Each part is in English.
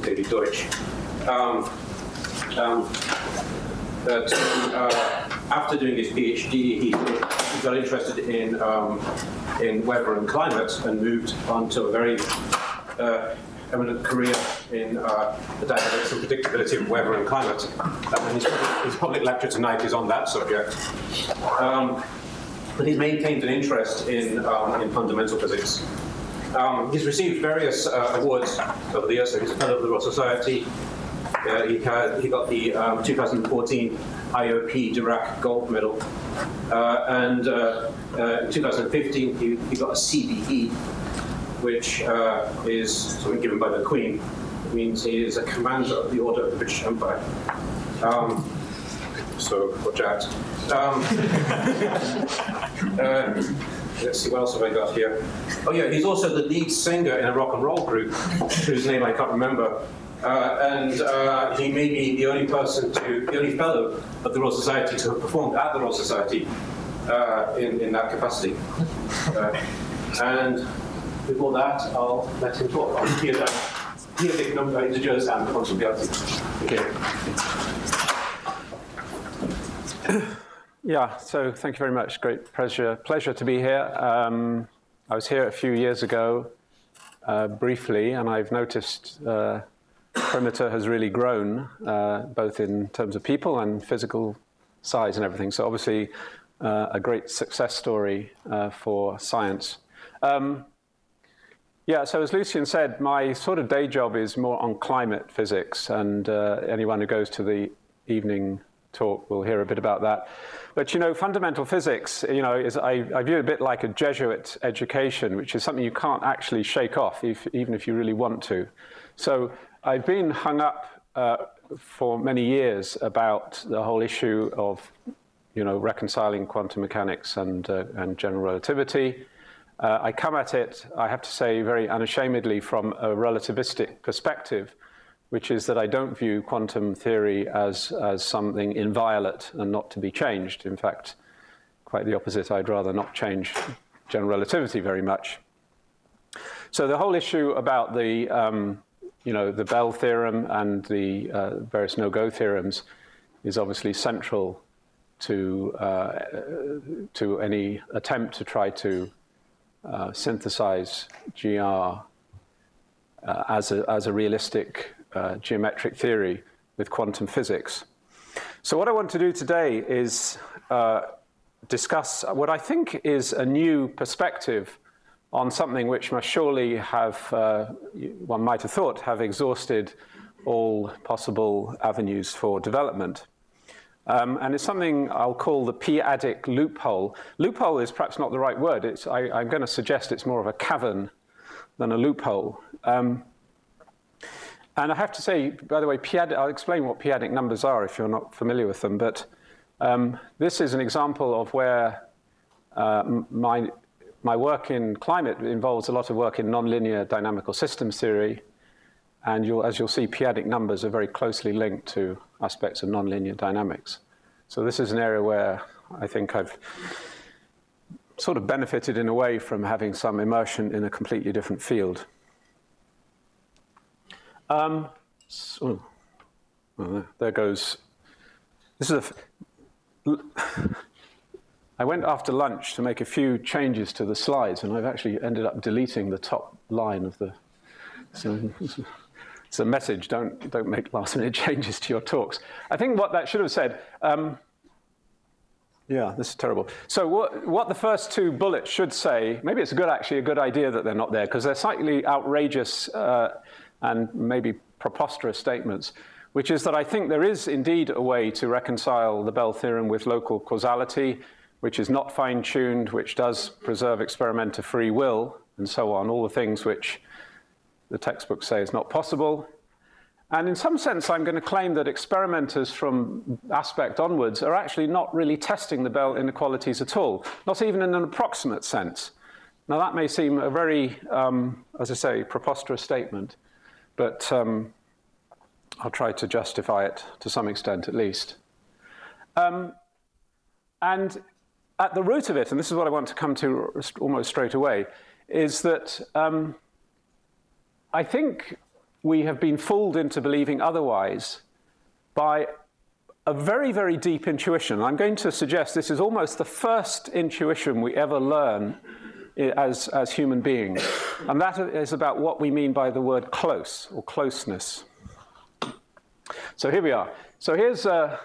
and David Deutsch. That after doing his PhD, he got interested in weather and climate and moved on to a very eminent career in the dynamics and predictability of weather and climate. And his public lecture tonight is on that subject. But he's maintained an interest in fundamental physics. He's received various awards over the years. So he's a fellow of the Royal Society. He got the 2014 IOP Dirac Gold Medal. And in 2015, he got a CBE, which is something given by the Queen. It means he is a commander of the Order of the British Empire. So watch out. Let's see, what else have I got here? Oh yeah, he's also the lead singer in a rock and roll group, whose name I can't remember. And he may be the only fellow of the Royal Society to have performed at the Royal Society in that capacity. And before that, I'll let him talk on P-adic number integers and quantum reality. Okay. Yeah, so thank you very much. Great pleasure to be here. I was here a few years ago, briefly, and I've noticed Perimeter has really grown, both in terms of people and physical size and everything. So obviously, a great success story for science. Yeah, so as Lucian said, my sort of day job is more on climate physics, and anyone who goes to the evening talk will hear a bit about that. But, you know, fundamental physics, you know, I view it a bit like a Jesuit education, which is something you can't actually shake off, even if you really want to. So I've been hung up for many years about the whole issue of, you know, reconciling quantum mechanics and general relativity. I come at it, I have to say, very unashamedly from a relativistic perspective, which is that I don't view quantum theory as something inviolate and not to be changed. In fact, quite the opposite. I'd rather not change general relativity very much. So the whole issue about the, you know, the Bell theorem and the various no-go theorems is obviously central to any attempt to try to synthesize GR as a realistic geometric theory with quantum physics. So what I want to do today is discuss what I think is a new perspective on something which must surely have, one might have thought, have exhausted all possible avenues for development. And it's something I'll call the p-adic loophole. Loophole is perhaps not the right word. I'm going to suggest it's more of a cavern than a loophole. And I have to say, by the way, I'll explain what p-adic numbers are if you're not familiar with them. But this is an example of where my work in climate involves a lot of work in nonlinear dynamical systems theory. And as you'll see, p-adic numbers are very closely linked to aspects of nonlinear dynamics. So this is an area where I think I've sort of benefited in a way from having some immersion in a completely different field. There goes. This is I went after lunch to make a few changes to the slides, and I've actually ended up deleting the top line of the. So it's a message: don't make last-minute changes to your talks. I think what that should have said. Yeah, this is terrible. So what the first two bullets should say? Maybe it's actually a good idea that they're not there because they're slightly outrageous. And maybe preposterous statements, which is that I think there is indeed a way to reconcile the Bell theorem with local causality, which is not fine-tuned, which does preserve experimenter free will, and so on, all the things which the textbooks say is not possible. And in some sense, I'm going to claim that experimenters from aspect onwards are actually not really testing the Bell inequalities at all, not even in an approximate sense. Now, that may seem a very, as I say, preposterous statement. But I'll try to justify it to some extent, at least. And at the root of it, and this is what I want to come to almost straight away, is that I think we have been fooled into believing otherwise by a very, very deep intuition. I'm going to suggest this is almost the first intuition we ever learn as human beings, and that is about what we mean by the word close or closeness. So here we are. So here's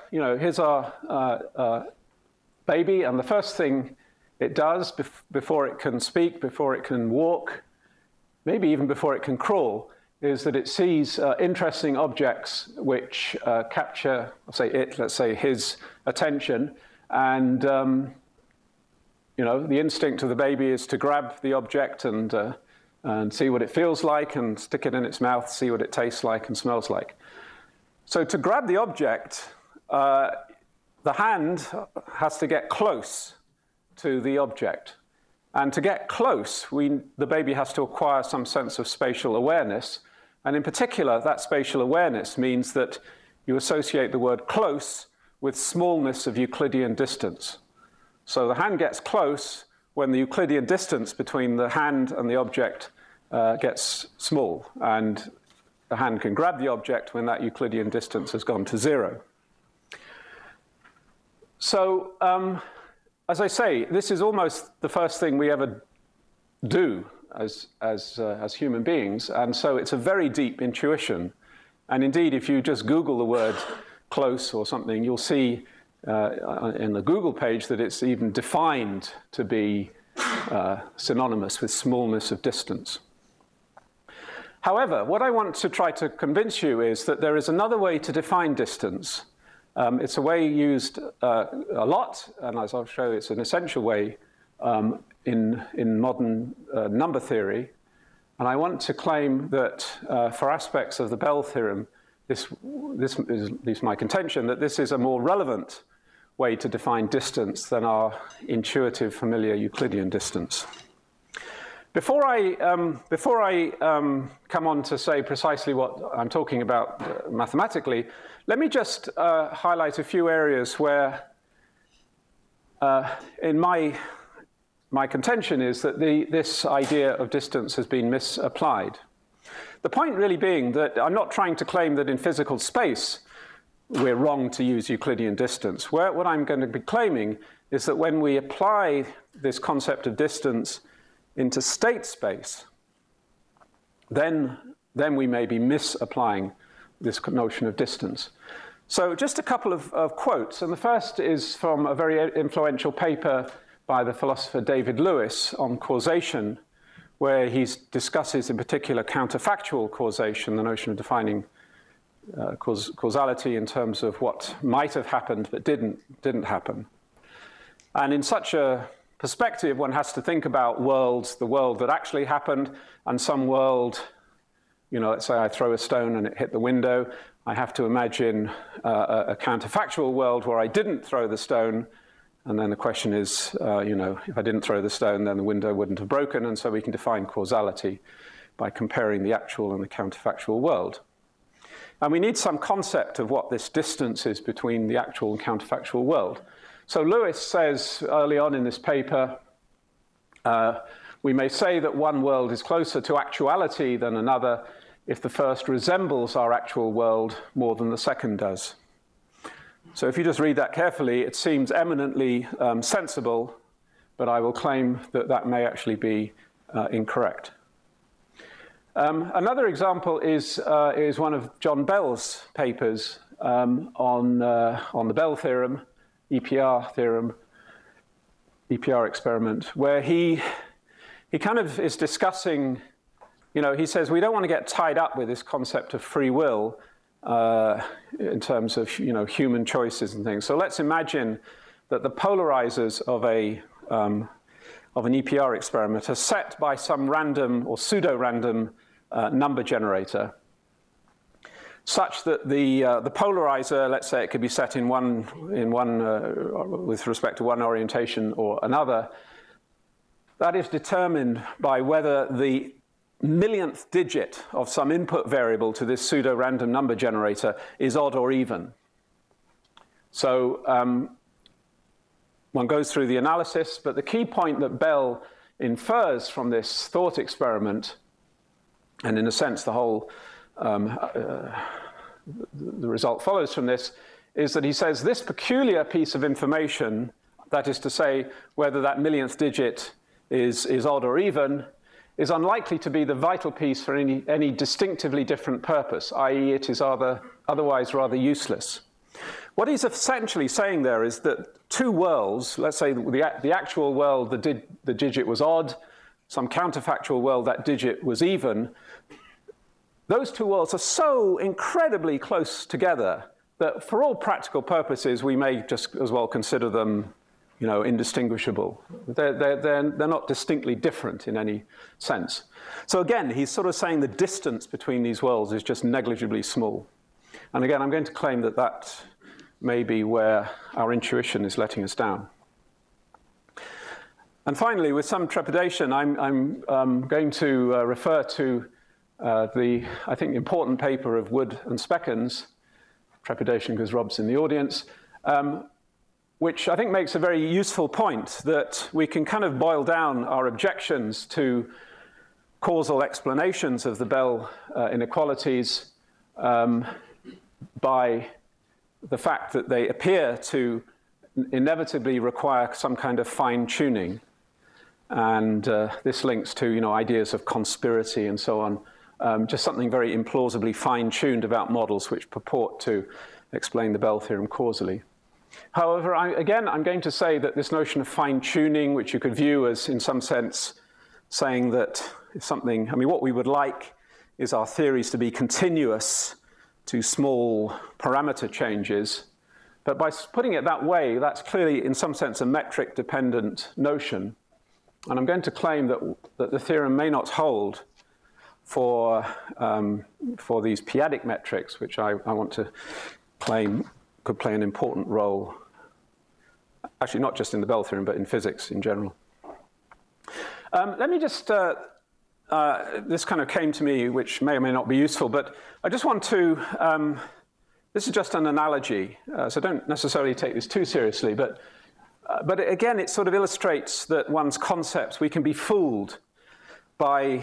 our baby, and the first thing it does before it can speak, before it can walk, maybe even before it can crawl, is that it sees interesting objects which capture, let's say his attention, and the instinct of the baby is to grab the object and see what it feels like, and stick it in its mouth, see what it tastes like and smells like. So to grab the object, the hand has to get close to the object. And to get close, the baby has to acquire some sense of spatial awareness. And in particular, that spatial awareness means that you associate the word close with smallness of Euclidean distance. So the hand gets close when the Euclidean distance between the hand and the object gets small. And the hand can grab the object when that Euclidean distance has gone to 0. So, as I say, this is almost the first thing we ever do as human beings, and so it's a very deep intuition. And indeed, if you just Google the word close or something, you'll see in the Google page that it's even defined to be synonymous with smallness of distance. However, what I want to try to convince you is that there is another way to define distance. It's a way used a lot, and as I'll show, it's an essential way in modern number theory. And I want to claim that for aspects of the Bell theorem, this is at least my contention, that this is a more relevant way to define distance than our intuitive, familiar Euclidean distance. Before I come on to say precisely what I'm talking about mathematically, let me just highlight a few areas where, in my contention is that this idea of distance has been misapplied. The point really being that I'm not trying to claim that in physical space we're wrong to use Euclidean distance. What I'm going to be claiming is that when we apply this concept of distance into state space, then we may be misapplying this notion of distance. So just a couple of quotes, and the first is from a very influential paper by the philosopher David Lewis on causation, where he discusses in particular counterfactual causation, the notion of defining causality in terms of what might have happened but didn't happen. And in such a perspective, one has to think about worlds, the world that actually happened, and some world, let's say I throw a stone and it hit the window. I have to imagine a counterfactual world where I didn't throw the stone, and then the question is, if I didn't throw the stone, then the window wouldn't have broken, and so we can define causality by comparing the actual and the counterfactual world. And we need some concept of what this distance is between the actual and counterfactual world. So Lewis says early on in this paper, we may say that one world is closer to actuality than another if the first resembles our actual world more than the second does. So if you just read that carefully, it seems eminently sensible, but I will claim that that may actually be incorrect. Another example is one of John Bell's papers on the Bell theorem, EPR theorem, EPR experiment, where he kind of is discussing, he says we don't want to get tied up with this concept of free will in terms of human choices and things. So let's imagine that the polarizers of an EPR experiment are set by some random or pseudo-random number generator, such that the polarizer, let's say it could be set in one with respect to one orientation or another, that is determined by whether the millionth digit of some input variable to this pseudo-random number generator is odd or even. So one goes through the analysis, but the key point that Bell infers from this thought experiment, and in a sense the whole the result follows from this is that he says this peculiar piece of information, that is to say, whether that millionth digit is odd or even, is unlikely to be the vital piece for any distinctively different purpose, i.e. it is otherwise rather useless. What he's essentially saying there is that two worlds, let's say the actual world, the digit was odd, some counterfactual world, that digit was even, those two worlds are so incredibly close together that for all practical purposes, we may just as well consider them, you know, indistinguishable. They're not distinctly different in any sense. So again, he's sort of saying the distance between these worlds is just negligibly small. And again, I'm going to claim that that may be where our intuition is letting us down. And finally, with some trepidation, I'm going to refer to I think, important paper of Wood and Speckens, trepidation because Rob's in the audience, which I think makes a very useful point that we can kind of boil down our objections to causal explanations of the Bell inequalities by the fact that they appear to inevitably require some kind of fine-tuning. And this links to, you know, ideas of conspiracy and so on. Just something very implausibly fine-tuned about models which purport to explain the Bell theorem causally. However, again, I'm going to say that this notion of fine-tuning, which you could view as, in some sense, saying that if something, I mean, what we would like is our theories to be continuous to small parameter changes. But by putting it that way, that's clearly, in some sense, a metric-dependent notion. And I'm going to claim that the theorem may not hold for these p-adic metrics, which I want to claim could play an important role, actually not just in the Bell theorem, but in physics in general. Let me just, this kind of came to me, which may or may not be useful, but I just want to, this is just an analogy, so don't necessarily take this too seriously, but again, it sort of illustrates that one's concepts, we can be fooled by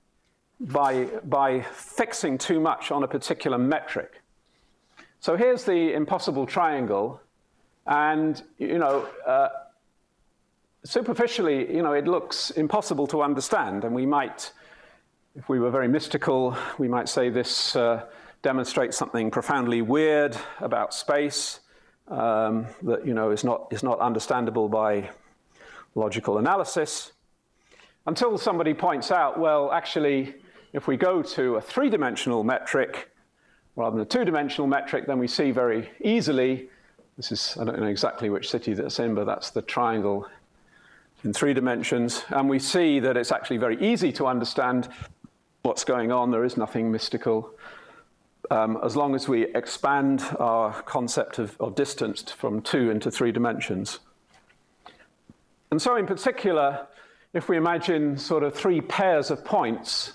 fixing too much on a particular metric. So here's the impossible triangle, and, you know, superficially, you know, it looks impossible to understand, and we might, if we were very mystical, we might say this demonstrates something profoundly weird about space that, you know, is not understandable by logical analysis, until somebody points out, well, actually, if we go to a three-dimensional metric rather than a two-dimensional metric, then we see very easily, this is, I don't know exactly which city that's in, but that's the triangle in 3 dimensions, and we see that it's actually very easy to understand what's going on. There is nothing mystical. As long as we expand our concept of distance from 2 into 3 dimensions. And so in particular, if we imagine sort of 3 pairs of points,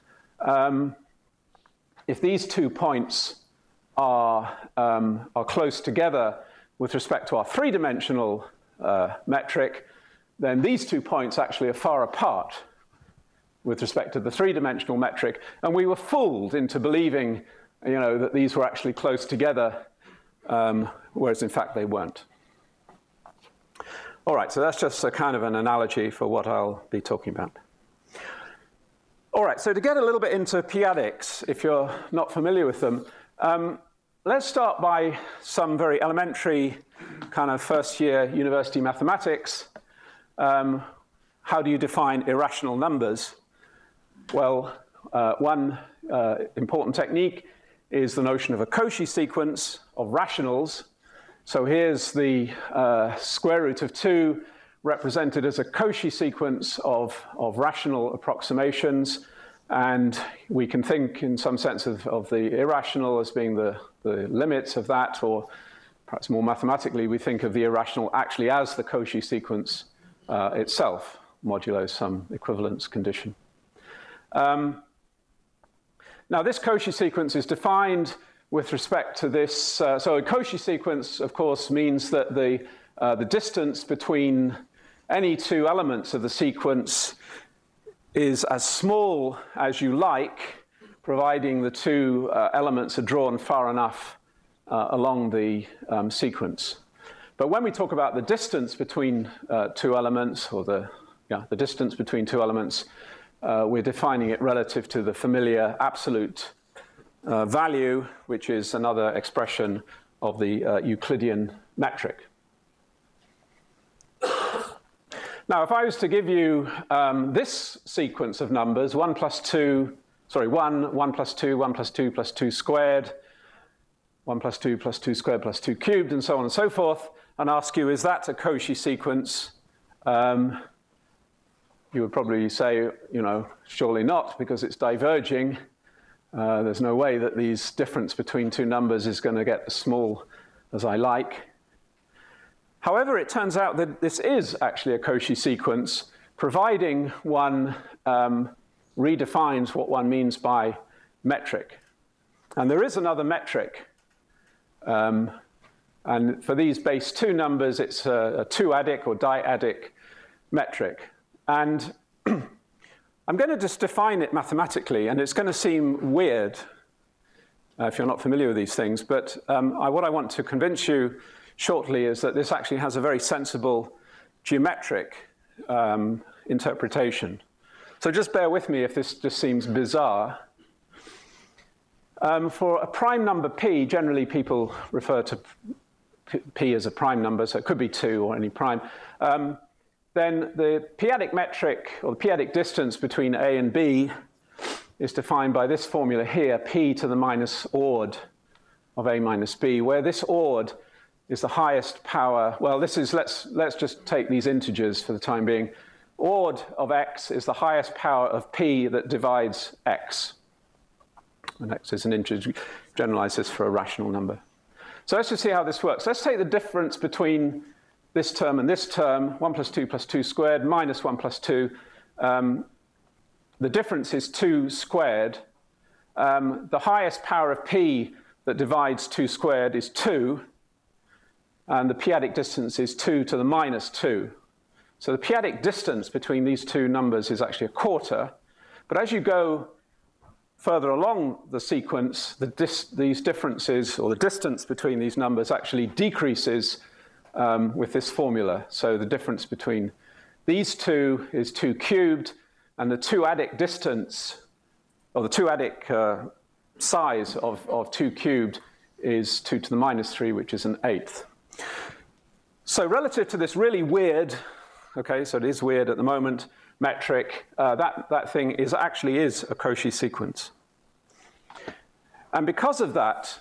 if these 2 points are close together with respect to our 3-dimensional metric, then these 2 points actually are far apart with respect to the 3-dimensional metric. And we were fooled into believing, you know, that these were actually close together, whereas in fact they weren't. All right, so that's just a kind of an analogy for what I'll be talking about. All right, so to get a little bit into p-adics, if you're not familiar with them, let's start by some very elementary kind of first-year university mathematics. How do you define irrational numbers? Well, one important technique is the notion of a Cauchy sequence of rationals. So here's the square root of 2 represented as a Cauchy sequence of rational approximations. And we can think in some sense of the irrational as being the limits of that, or perhaps more mathematically, we think of the irrational actually as the Cauchy sequence itself, modulo some equivalence condition. Now, this Cauchy sequence is defined with respect to this. So a Cauchy sequence, of course, means that the distance between any 2 elements of the sequence is as small as you like providing the two elements are drawn far enough along the sequence. But when we talk about the distance between two elements, or the distance between two elements, we're defining it relative to the familiar absolute value, which is another expression of the Euclidean metric. Now, if I was to give you this sequence of numbers, 1 plus 2, 1 plus 2, 1 plus 2 plus 2 squared, 1 plus 2 plus 2 squared plus 2 cubed, and so on and so forth, and ask you, is that a Cauchy sequence? You would probably say, surely not, because it's diverging. There's no way that these difference between two numbers is going to get as small as I like. However, it turns out that this is actually a Cauchy sequence, providing one redefines what one means by metric. And there is another metric. And for these base 2 numbers, it's a two-adic or dyadic metric. And I'm going to just define it mathematically, and it's going to seem weird if you're not familiar with these things. But what I want to convince you shortly is that this actually has a very sensible geometric interpretation. So just bear with me if this just seems bizarre. For a prime number p, generally people refer to p as a prime number, so it could be 2 or any prime. Then the p-adic metric, or the p-adic distance between a and b, is defined by this formula here, p to the minus ord of a minus b, where this ord is the highest power. Well, this is, let's just take these integers for the time being. Ord of x is the highest power of p that divides x. And x is an integer. Generalize this for a rational number. So let's just see how this works. Let's take the difference between this term and this term, 1 plus 2 squared minus 1 plus 2. The difference is 2 squared. The highest power of p that divides 2 squared is 2. And the p-adic distance is 2 to the minus 2. So the p-adic distance between these two numbers is actually a quarter. But as you go further along the sequence, these differences, or the distance between these numbers, actually decreases with this formula. So the difference between these two is 2 cubed, and the two-adic distance, or the two-adic size of 2 cubed is 2 to the minus 3, which is an eighth. So relative to this really weird, okay, so it is weird at the moment, metric, that thing actually is a Cauchy sequence. And because of that,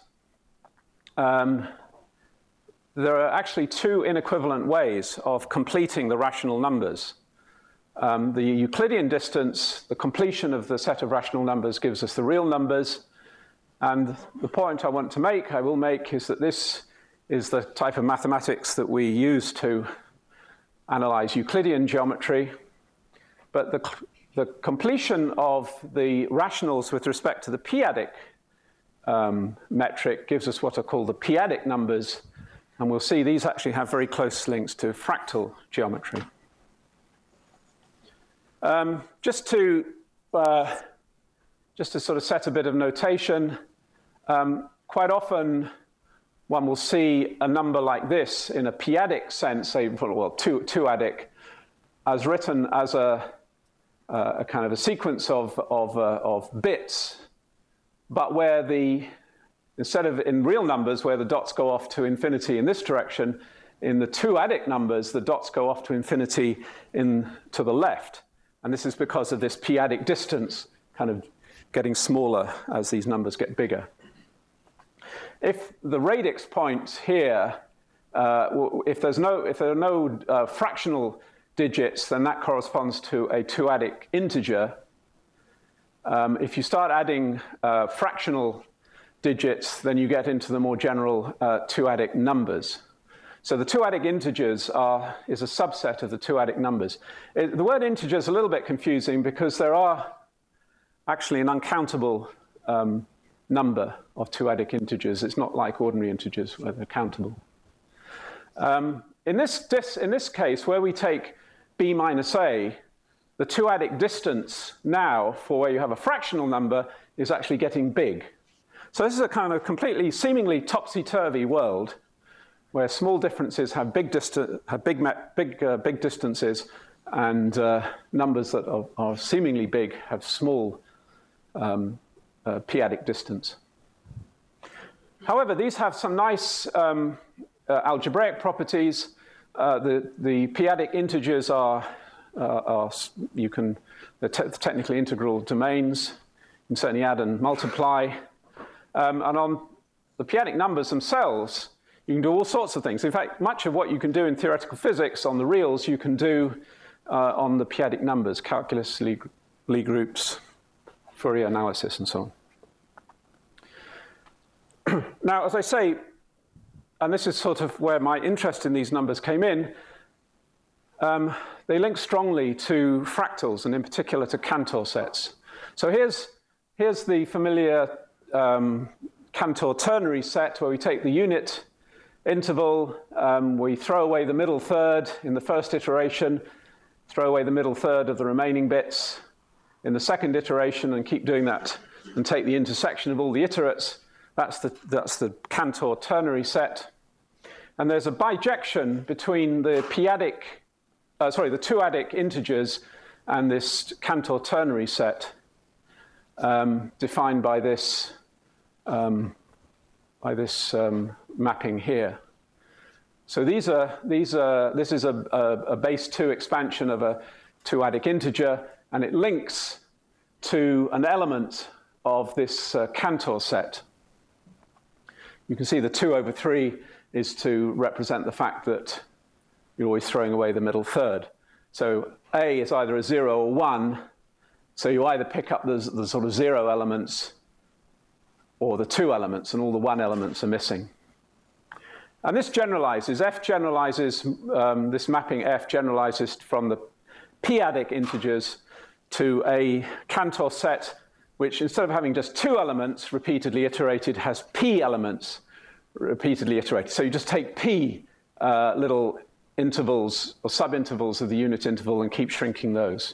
there are actually two inequivalent ways of completing the rational numbers. The Euclidean distance, the completion of the set of rational numbers, gives us the real numbers. And the point I want to make, I will make, is that this is the type of mathematics that we use to analyze Euclidean geometry. But the completion of the rationals with respect to the p-adic metric gives us what are called the p-adic numbers. And we'll see these actually have very close links to fractal geometry. Just to sort of set a bit of notation, quite often one will see a number like this in a p-adic sense, say, well, two-adic, as written as a kind of a sequence of bits, but where instead of in real numbers where the dots go off to infinity in this direction, in the two-adic numbers, the dots go off to infinity to the left. And this is because of this p-adic distance kind of getting smaller as these numbers get bigger. If the radix point here, if there are no fractional digits, then that corresponds to a two-adic integer. If you start adding fractional digits, then you get into the more general two-adic numbers. So the two-adic integers is a subset of the two-adic numbers. The word integer is a little bit confusing because there are actually an uncountable number of two-adic integers. It's not like ordinary integers where they're countable. In this case, where we take b minus a, the two-adic distance now for where you have a fractional number is actually getting big. So this is a kind of completely, seemingly topsy-turvy world where small differerences have big distances, and numbers that are seemingly big have small p-adic distance. However, these have some nice algebraic properties. The p-adic integers are they're technically integral domains. You can certainly add and multiply. And on the p-adic numbers themselves, you can do all sorts of things. In fact, much of what you can do in theoretical physics on the reals, you can do on the p-adic numbers, calculus, Lie groups, Fourier analysis, and so on. Now, as I say, and this is sort of where my interest in these numbers came in, they link strongly to fractals, and in particular to Cantor sets. So here's the familiar Cantor ternary set, where we take the unit interval, we throw away the middle third in the first iteration, throw away the middle third of the remaining bits in the second iteration, and keep doing that, and take the intersection of all the iterates. That's the Cantor ternary set. And there's a bijection between the the two-adic integers and this Cantor ternary set, defined by this mapping here. So this is a base 2 expansion of a two-adic integer, and it links to an element of this Cantor set. You can see the 2 over 3 is to represent the fact that you're always throwing away the middle third. So A is either a 0 or 1, so you either pick up the sort of 0 elements or the 2 elements, and all the 1 elements are missing. And this generalizes, F generalizes, this mapping F generalizes from the p-adic integers to a Cantor set, which instead of having just 2 elements repeatedly iterated, has p elements repeatedly iterated. So you just take p little intervals or subintervals of the unit interval and keep shrinking those.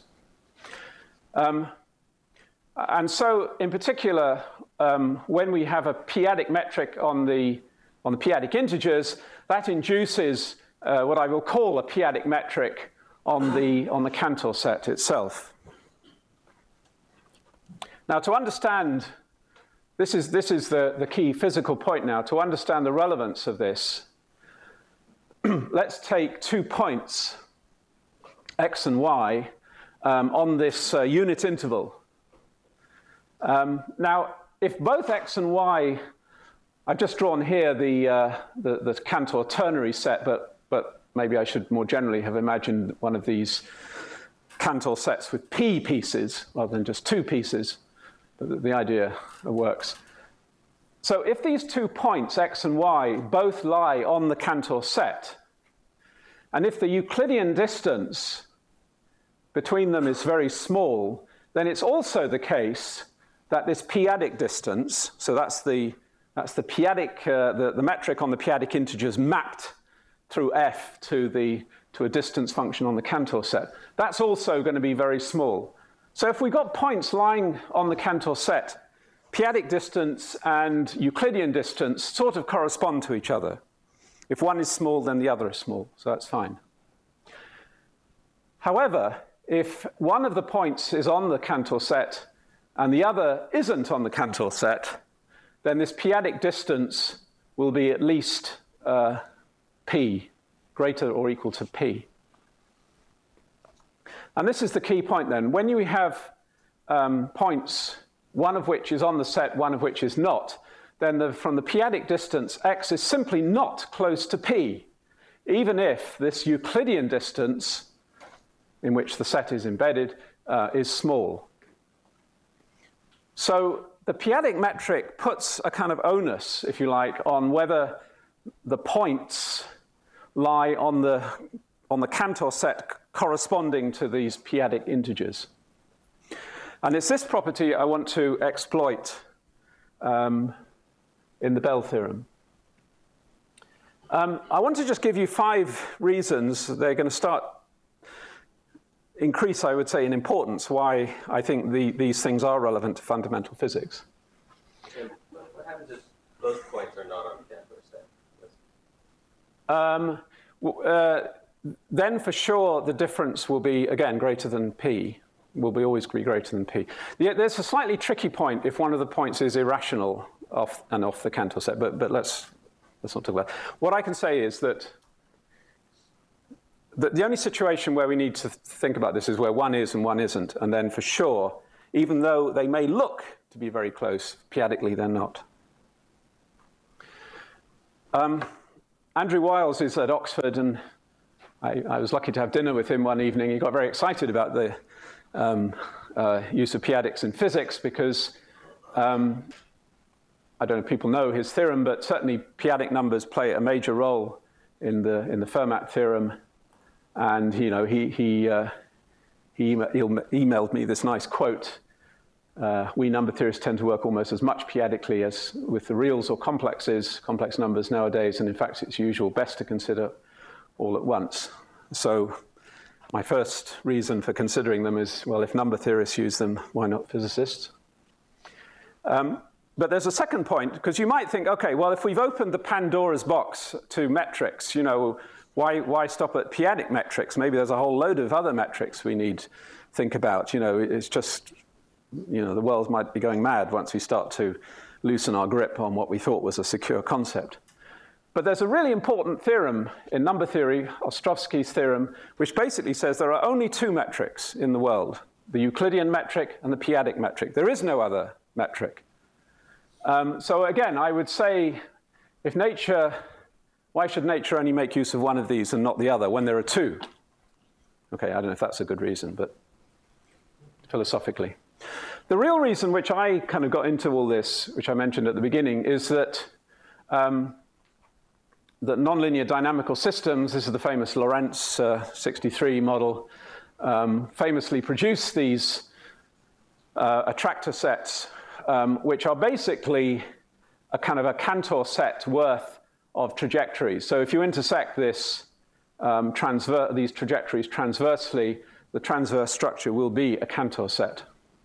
And so in particular, when we have a p-adic metric on the p-adic integers, that induces what I will call a p-adic metric on the Cantor set itself. Now, to understand, this is the key physical point now, to understand the relevance of this, let's take 2 points, x and y, on this unit interval. Now, if both x and y, I've just drawn here the Cantor ternary set, but maybe I should more generally have imagined one of these Cantor sets with p pieces rather than just 2 pieces. But the idea works. So if these 2 points, x and y, both lie on the Cantor set, and if the Euclidean distance between them is very small, then it's also the case that this p-adic distance, so that's the p-adic, the metric on the p-adic integers mapped through f to a distance function on the Cantor set, that's also going to be very small. So if we got points lying on the Cantor set, p-adic distance and Euclidean distance sort of correspond to each other. If one is small, then the other is small, so that's fine. However, if one of the points is on the Cantor set and the other isn't on the Cantor set, then this p-adic distance will be at least p, greater or equal to p. And this is the key point then. When you have points, one of which is on the set, one of which is not, then from the p-adic distance, x is simply not close to p, even if this Euclidean distance in which the set is embedded is small. So the p-adic metric puts a kind of onus, if you like, on whether the points lie on the Cantor set corresponding to these p-adic integers. And it's this property I want to exploit in the Bell theorem. I want to just give you 5 reasons. They're going to start increase, I would say, in importance, why I think these things are relevant to fundamental physics. And what happens if both points are not on the Cantor set? Then for sure the difference will be, again, greater than p, will be always be greater than p. There's a slightly tricky point if one of the points is irrational off the Cantor set, but let's not talk about it. What I can say is that the only situation where we need to think about this is where one is and one isn't, and then for sure, even though they may look to be very close, p-adically they're not. Andrew Wiles is at Oxford, and I was lucky to have dinner with him one evening. He got very excited about the use of p-adics in physics because I don't know if people know his theorem, but certainly p-adic numbers play a major role in the Fermat theorem. And he emailed me this nice quote. We number theorists tend to work almost as much p-adically as with the reals or complexes, complex numbers nowadays, and in fact it's usual best to consider all at once. So my first reason for considering them is, well, if number theorists use them, why not physicists? But there's a second point, because you might think, okay, well, if we've opened the Pandora's box to metrics, why stop at p-adic metrics? Maybe there's a whole load of other metrics we need to think about. It's just, the world might be going mad once we start to loosen our grip on what we thought was a secure concept. But there's a really important theorem in number theory, Ostrovsky's theorem, which basically says there are only two metrics in the world, the Euclidean metric and the p-adic metric. There is no other metric. So again, I would say, why should nature only make use of one of these and not the other when there are two? Okay, I don't know if that's a good reason, but philosophically. The real reason which I kind of got into all this, which I mentioned at the beginning, is that that nonlinear dynamical systems, this is the famous Lorentz 63 model, famously produce these attractor sets, which are basically a kind of a Cantor set worth of trajectories. So if you intersect this, these trajectories transversely, the transverse structure will be a Cantor set.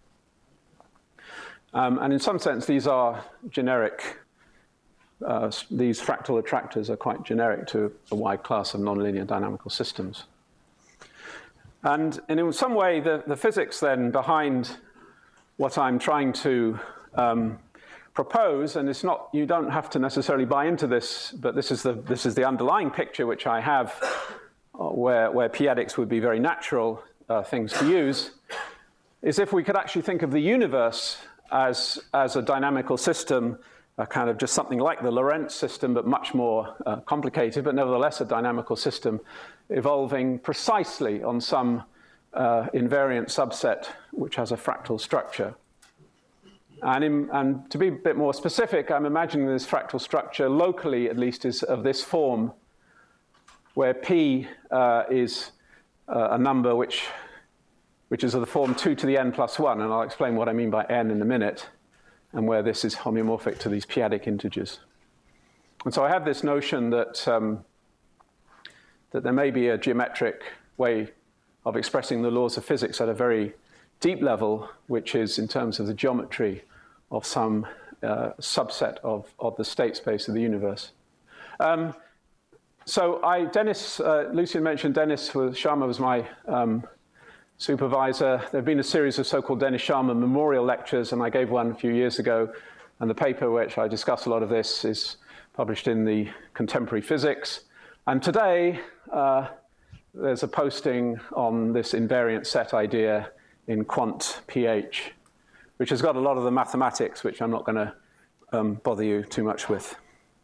And in some sense, these are generic. These fractal attractors are quite generic to a wide class of nonlinear dynamical systems. And in some way, the physics then behind what I'm trying to propose, and it's not, you don't have to necessarily buy into this, but this is the underlying picture which I have, where p-adics would be very natural things to use, is if we could actually think of the universe as a dynamical system, kind of just something like the Lorentz system, but much more complicated, but nevertheless a dynamical system evolving precisely on some invariant subset which has a fractal structure. And to be a bit more specific, I'm imagining this fractal structure locally, at least, is of this form, where p is a number which is of the form 2 to the n plus 1, and I'll explain what I mean by n in a minute, and where this is homeomorphic to these p-adic integers. And so I have this notion that there may be a geometric way of expressing the laws of physics at a very deep level, which is in terms of the geometry of some subset of the state space of the universe. Lucian mentioned Dennis Sharma was my supervisor. There have been a series of so-called Dennis Sharma memorial lectures, and I gave one a few years ago. And the paper which I discuss a lot of this is published in the Contemporary Physics. And today, there's a posting on this invariant set idea in Quant PH, which has got a lot of the mathematics, which I'm not going to bother you too much with.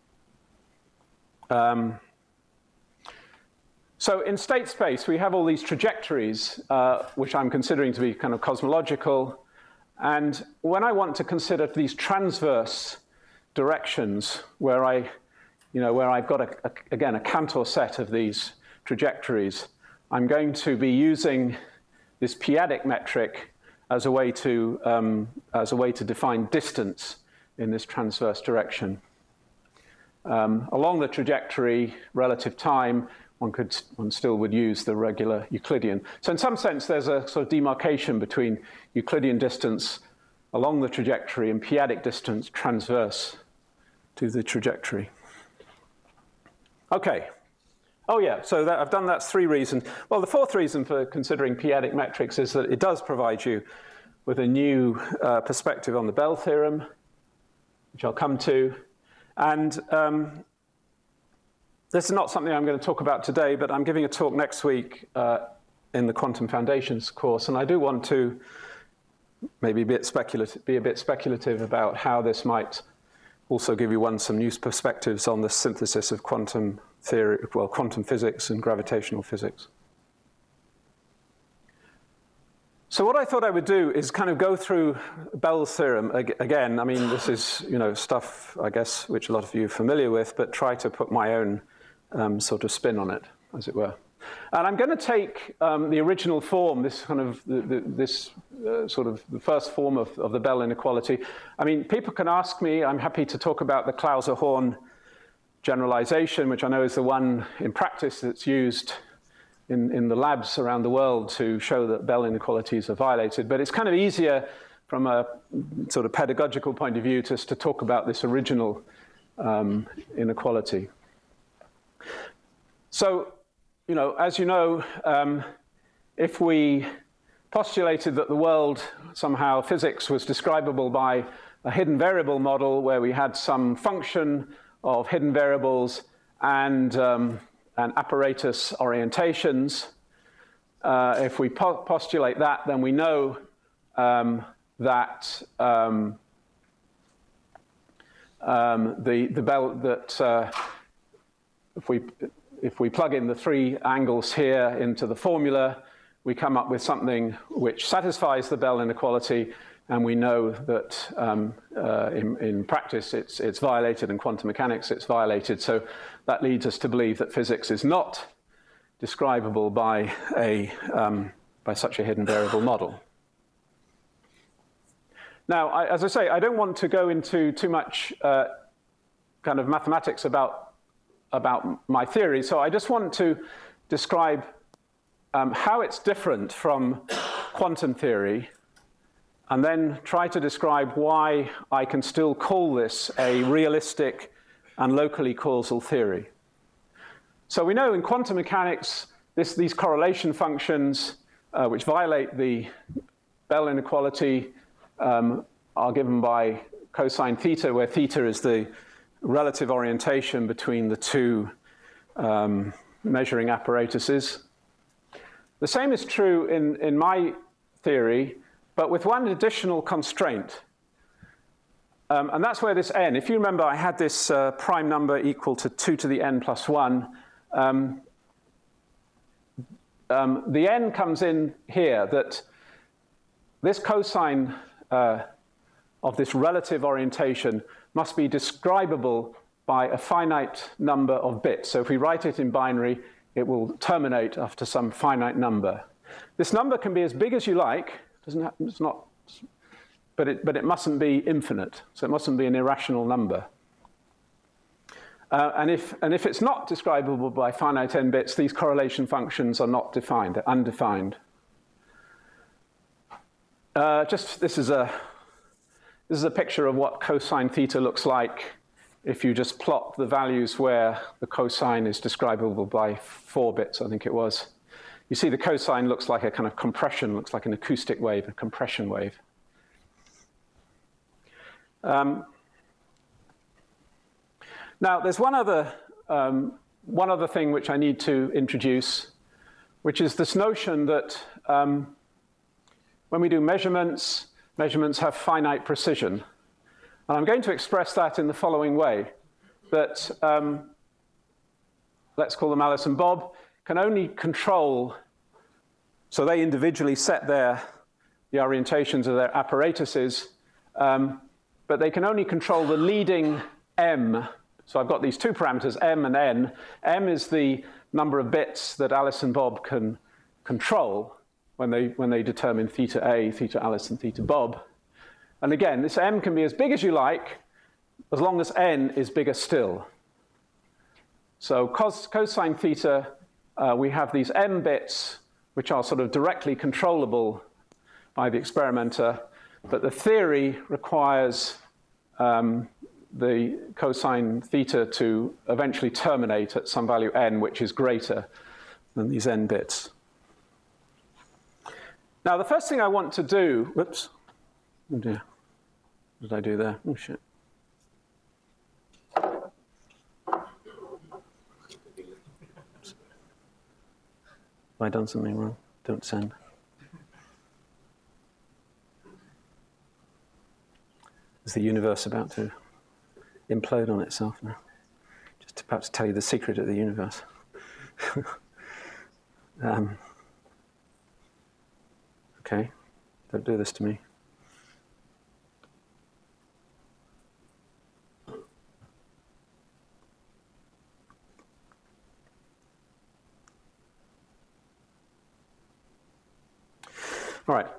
So in state space, we have all these trajectories, which I'm considering to be kind of cosmological. And when I want to consider these transverse directions, where I've got, again, a Cantor set of these trajectories, I'm going to be using this p-adic metric as a way to define distance in this transverse direction. Along the trajectory, relative time, one still would use the regular Euclidean. So in some sense, there's a sort of demarcation between Euclidean distance along the trajectory and p-adic distance transverse to the trajectory. Okay. Oh yeah, so I've done that's 3 reasons. Well, the 4th reason for considering p-adic metrics is that it does provide you with a new perspective on the Bell theorem, which I'll come to. And this is not something I'm going to talk about today, but I'm giving a talk next week in the Quantum Foundations course, and I do want to maybe be a bit speculative about how this might also give you some new perspectives on the synthesis of quantum theory, well, quantum physics and gravitational physics. So what I thought I would do is kind of go through Bell's theorem again. I mean, this is stuff, I guess, which a lot of you are familiar with, but try to put my own sort of spin on it, as it were. And I'm going to take the original form, this kind of sort of the first form of the Bell inequality. I mean, people can ask me. I'm happy to talk about the Clauser-Horn generalization, which I know is the one in practice that's used in the labs around the world to show that Bell inequalities are violated. But it's kind of easier from a sort of pedagogical point of view just to talk about this original inequality. So, as you know, if we postulated that the world, somehow physics was describable by a hidden variable model where we had some function of hidden variables and apparatus orientations, if we postulate that, then we know that the Bell, that if we plug in the 3 angles here into the formula, we come up with something which satisfies the Bell inequality, and we know that in practice it's violated, in quantum mechanics it's violated. So that leads us to believe that physics is not describable by such a hidden variable model. Now, as I say, I don't want to go into too much kind of mathematics about my theory, so I just want to describe how it's different from quantum theory, and then try to describe why I can still call this a realistic and locally causal theory. So we know in quantum mechanics, these correlation functions, which violate the Bell inequality, are given by cosine theta, where theta is the relative orientation between the 2 measuring apparatuses. The same is true in my theory, but with one additional constraint. And that's where this n, if you remember, I had this prime number equal to 2 to the n plus 1. The n comes in here, that this cosine of this relative orientation must be describable by a finite number of bits. So if we write it in binary, it will terminate after some finite number. This number can be as big as you like. It's not, but it mustn't be infinite. So it mustn't be an irrational number. And if it's not describable by finite n bits, these correlation functions are not defined. They're undefined. This is a picture of what cosine theta looks like if you just plot the values where the cosine is describable by 4 bits, I think it was. You see the cosine looks like a kind of compression, looks like an acoustic wave, a compression wave. Now, there's one other thing which I need to introduce, which is this notion that when we do measurements, measurements have finite precision. And I'm going to express that in the following way, that let's call them Alice and Bob, can only control, so they individually set the orientations of their apparatuses, but they can only control the leading m. So I've got these 2 parameters, m and n. M is the number of bits that Alice and Bob can control when they determine theta A, theta Alice, and theta Bob. And again, this m can be as big as you like, as long as n is bigger still. So cosine theta we have these m bits, which are sort of directly controllable by the experimenter, but the theory requires the cosine theta to eventually terminate at some value n, which is greater than these n bits. Now, the first thing I want to do, whoops, oh dear, what did I do there? Oh, shit. Have I done something wrong? Don't send. Is the universe about to implode on itself now? Just to perhaps tell you the secret of the universe. Okay, don't do this to me. All right.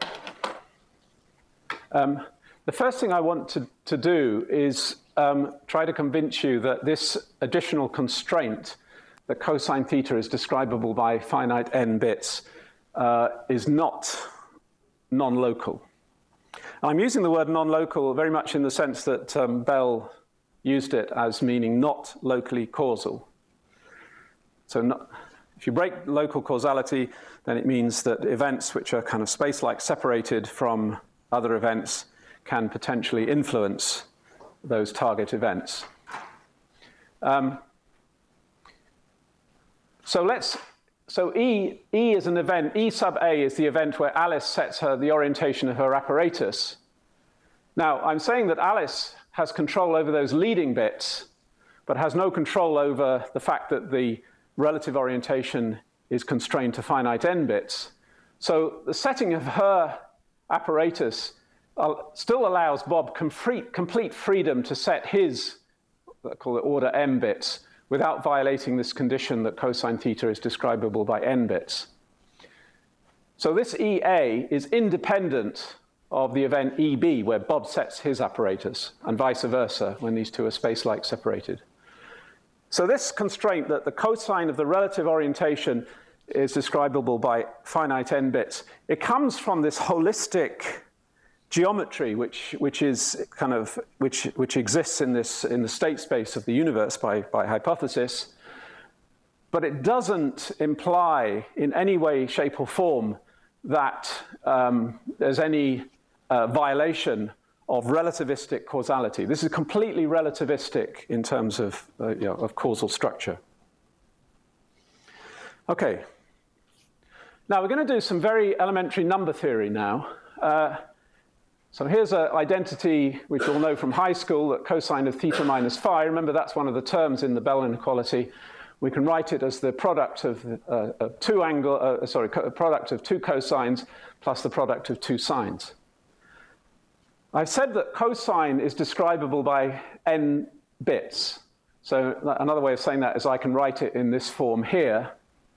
The first thing I want to do is try to convince you that this additional constraint, that cosine theta is describable by finite n bits, is not non-local. I'm using the word non-local very much in the sense that Bell used it as meaning not locally causal. So if you break local causality, then it means that events which are kind of space-like separated from other events can potentially influence those target events. So E is an event, E sub A is the event where Alice sets the orientation of her apparatus. Now, I'm saying that Alice has control over those leading bits, but has no control over the fact that the relative orientation is constrained to finite n bits. So the setting of her apparatus still allows Bob complete freedom to set his, call it order m bits, without violating this condition that cosine theta is describable by n bits. So this EA is independent of the event EB, where Bob sets his apparatus, and vice versa, when these two are space-like separated. So this constraint that the cosine of the relative orientation is describable by finite n bits, it comes from this holistic geometry which exists in the state space of the universe by hypothesis, but it doesn't imply in any way, shape, or form that there's any violation of relativistic causality. This is completely relativistic in terms of causal structure. Okay. Now we're going to do some very elementary number theory now. So here's an identity which you'll know from high school, that cosine of theta minus phi. Remember, that's one of the terms in the Bell inequality. We can write it as the product of product of two cosines plus the product of two sines. I've said that cosine is describable by n bits. So another way of saying that is I can write it in this form here.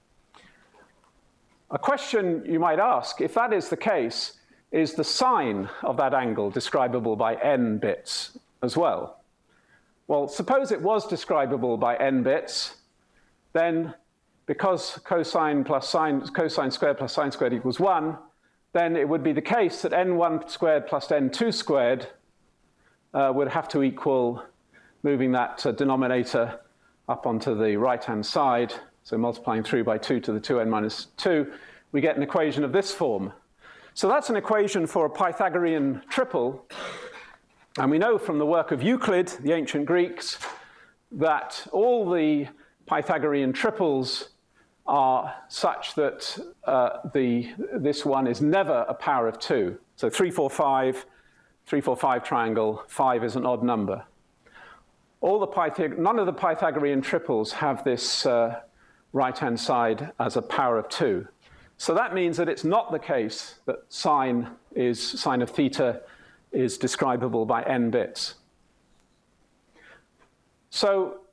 A question you might ask, if that is the case, is the sine of that angle describable by n bits as well? Well, suppose it was describable by n bits, then because cosine squared plus sine squared equals 1, then it would be the case that n1 squared plus n2 squared would have to equal moving that denominator up onto the right-hand side, so multiplying through by 2 to the 2n minus 2, we get an equation of this form. So that's an equation for a Pythagorean triple. And we know from the work of Euclid, the ancient Greeks, that all the Pythagorean triples are such that this one is never a power of 2. So 3, 4, 5, 3, 4, 5 triangle, 5 is an odd number. None of the Pythagorean triples have this right-hand side as a power of 2. So that means that it's not the case that sine of theta is describable by n bits. So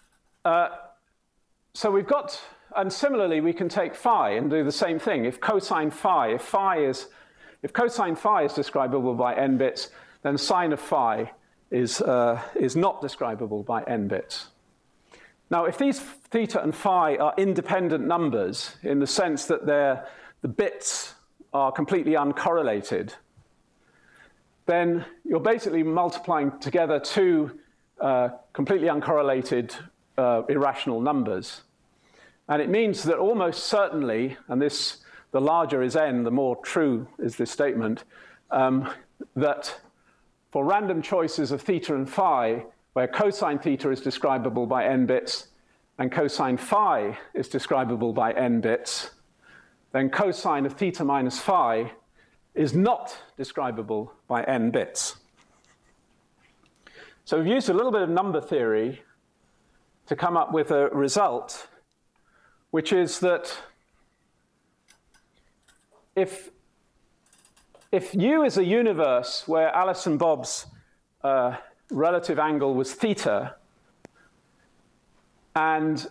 we've got, and similarly we can take phi and do the same thing. If cosine phi, if cosine phi is describable by n bits, then sine of phi is not describable by n bits. Now, if these theta and phi are independent numbers in the sense that the bits are completely uncorrelated, then you're basically multiplying together two completely uncorrelated irrational numbers. And it means that almost certainly, and this, the larger is n, the more true is this statement, that for random choices of theta and phi, where cosine theta is describable by n bits and cosine phi is describable by n bits, then cosine of theta minus phi is not describable by n bits. So we've used a little bit of number theory to come up with a result, which is that if U is a universe where Alice and Bob's relative angle was theta, and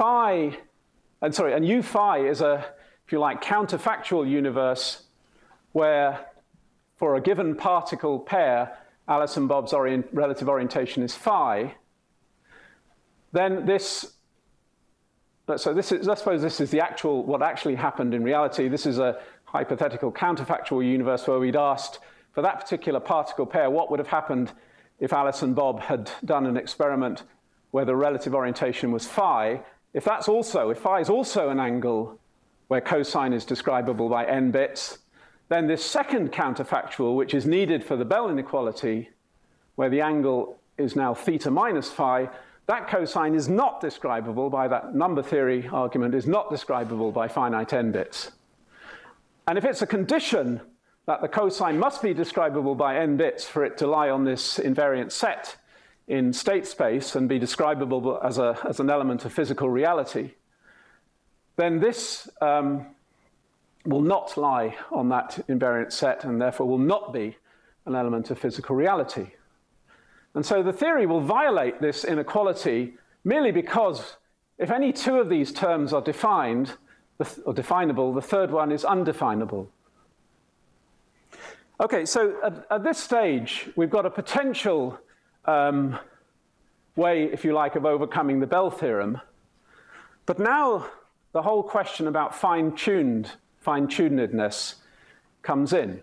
U phi is a, if you like, counterfactual universe where for a given particle pair, Alice and Bob's relative orientation is phi, then this, so this is, let's suppose this is the actual, what actually happened in reality. This is a hypothetical counterfactual universe where we'd asked for that particular particle pair, what would have happened if Alice and Bob had done an experiment where the relative orientation was phi. If phi is also an angle where cosine is describable by n bits, then this second counterfactual, which is needed for the Bell inequality, where the angle is now theta minus phi, that cosine is not describable by that number theory argument, is not describable by finite n bits. And if it's a condition that the cosine must be describable by n bits for it to lie on this invariant set in state space and be describable as an element of physical reality, then this will not lie on that invariant set and therefore will not be an element of physical reality. And so the theory will violate this inequality merely because if any two of these terms are defined or definable, the third one is undefinable. Okay, so at this stage, we've got a potential way, if you like, of overcoming the Bell theorem. But now the whole question about fine-tunedness comes in.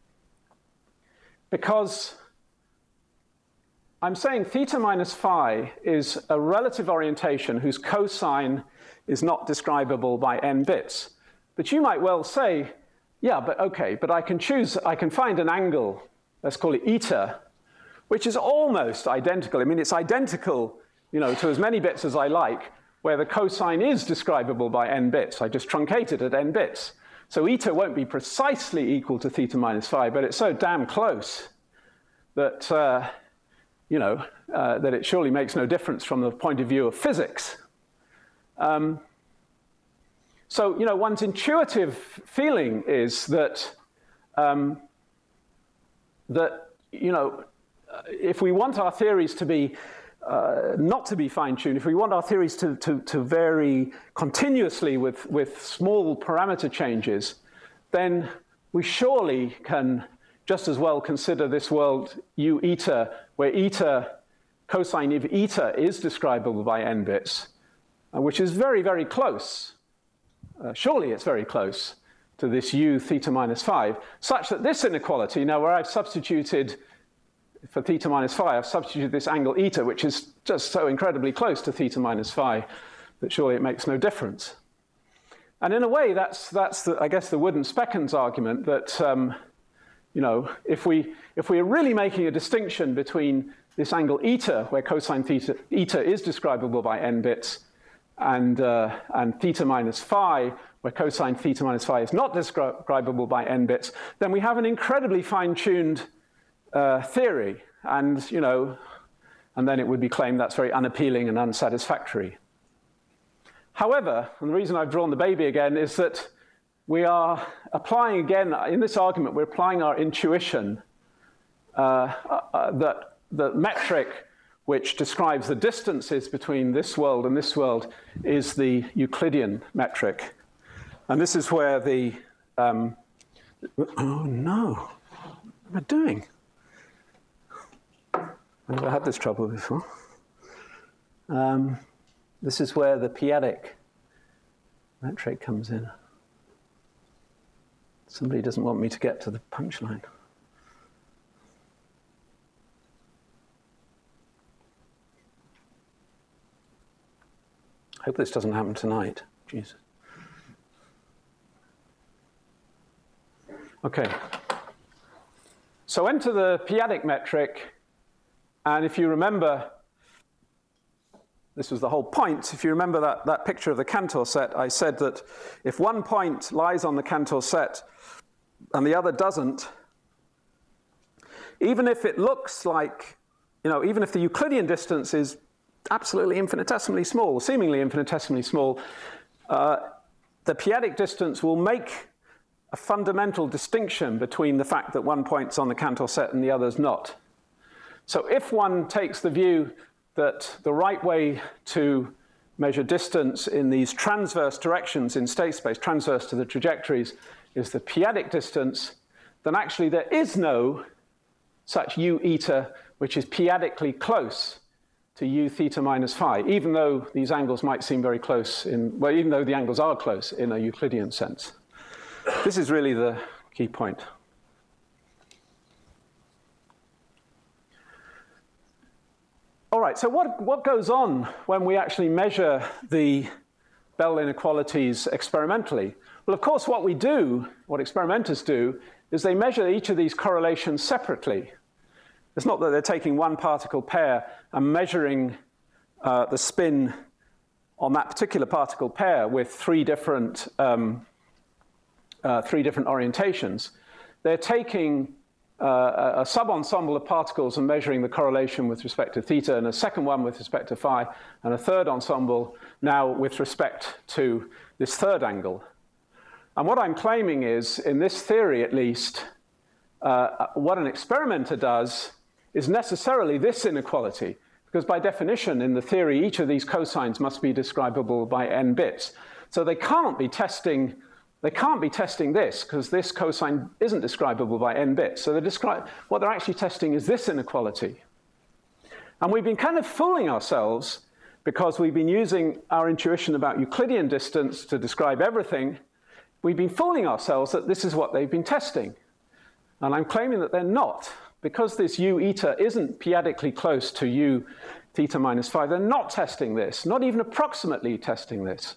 Because I'm saying theta minus phi is a relative orientation whose cosine is not describable by n bits. But you might well say, yeah, but okay, but I can find an angle, let's call it eta, which is almost identical. I mean, it's identical, to as many bits as I like, where the cosine is describable by n bits. I just truncate it at n bits. So eta won't be precisely equal to theta minus phi, but it's so damn close that, that it surely makes no difference from the point of view of physics. So, one's intuitive feeling is that, if we want our theories to be not to be fine-tuned, if we want our theories to vary continuously with small parameter changes, then we surely can just as well consider this world U eta, where cosine of eta is describable by n bits, which is very, very close. Surely it's very close to this U theta minus phi, such that this inequality, now where I've substituted for theta minus phi, I've substituted this angle eta, which is just so incredibly close to theta minus phi that surely it makes no difference. And in a way, that's I guess, the Wooden-Speckens argument that, if we're really making a distinction between this angle eta, where cosine eta is describable by n bits, and theta minus phi, where cosine theta minus phi is not describable by n bits, then we have an incredibly fine-tuned theory, and then it would be claimed that's very unappealing and unsatisfactory. However, and the reason I've drawn the baby again is that we are applying again, in this argument, we're applying our intuition that the metric which describes the distances between this world and this world is the Euclidean metric. And this is where the, oh no, what am I doing? I've never had this trouble before. This is where the p-adic metric comes in. Somebody doesn't want me to get to the punchline. Hope this doesn't happen tonight. Jesus. Okay. So enter the p-adic metric, and if you remember, this was the whole point. If you remember that picture of the Cantor set, I said that if one point lies on the Cantor set and the other doesn't, even if it looks like, even if the Euclidean distance is absolutely infinitesimally small, seemingly infinitesimally small, the p-adic distance will make a fundamental distinction between the fact that one point's on the Cantor set and the other's not. So if one takes the view that the right way to measure distance in these transverse directions in state space, transverse to the trajectories, is the p-adic distance, then actually there is no such u eta which is p-adically close to u theta minus phi, even though these angles might seem very close even though the angles are close in a Euclidean sense. This is really the key point. All right, so what goes on when we actually measure the Bell inequalities experimentally? Well, of course, what experimenters do, is they measure each of these correlations separately. It's not that they're taking one particle pair and measuring the spin on that particular particle pair with three different orientations. They're taking a sub-ensemble of particles and measuring the correlation with respect to theta, and a second one with respect to phi, and a third ensemble now with respect to this third angle. And what I'm claiming is, in this theory at least, what an experimenter does is necessarily this inequality, because by definition in the theory each of these cosines must be describable by n bits. So they can't be testing this, because this cosine isn't describable by n bits. So what they're actually testing is this inequality. And we've been kind of fooling ourselves because we've been using our intuition about Euclidean distance to describe everything. We've been fooling ourselves that this is what they've been testing. And I'm claiming that they're not. Because this u eta isn't p-adically close to u theta minus phi, they're not testing this, not even approximately testing this.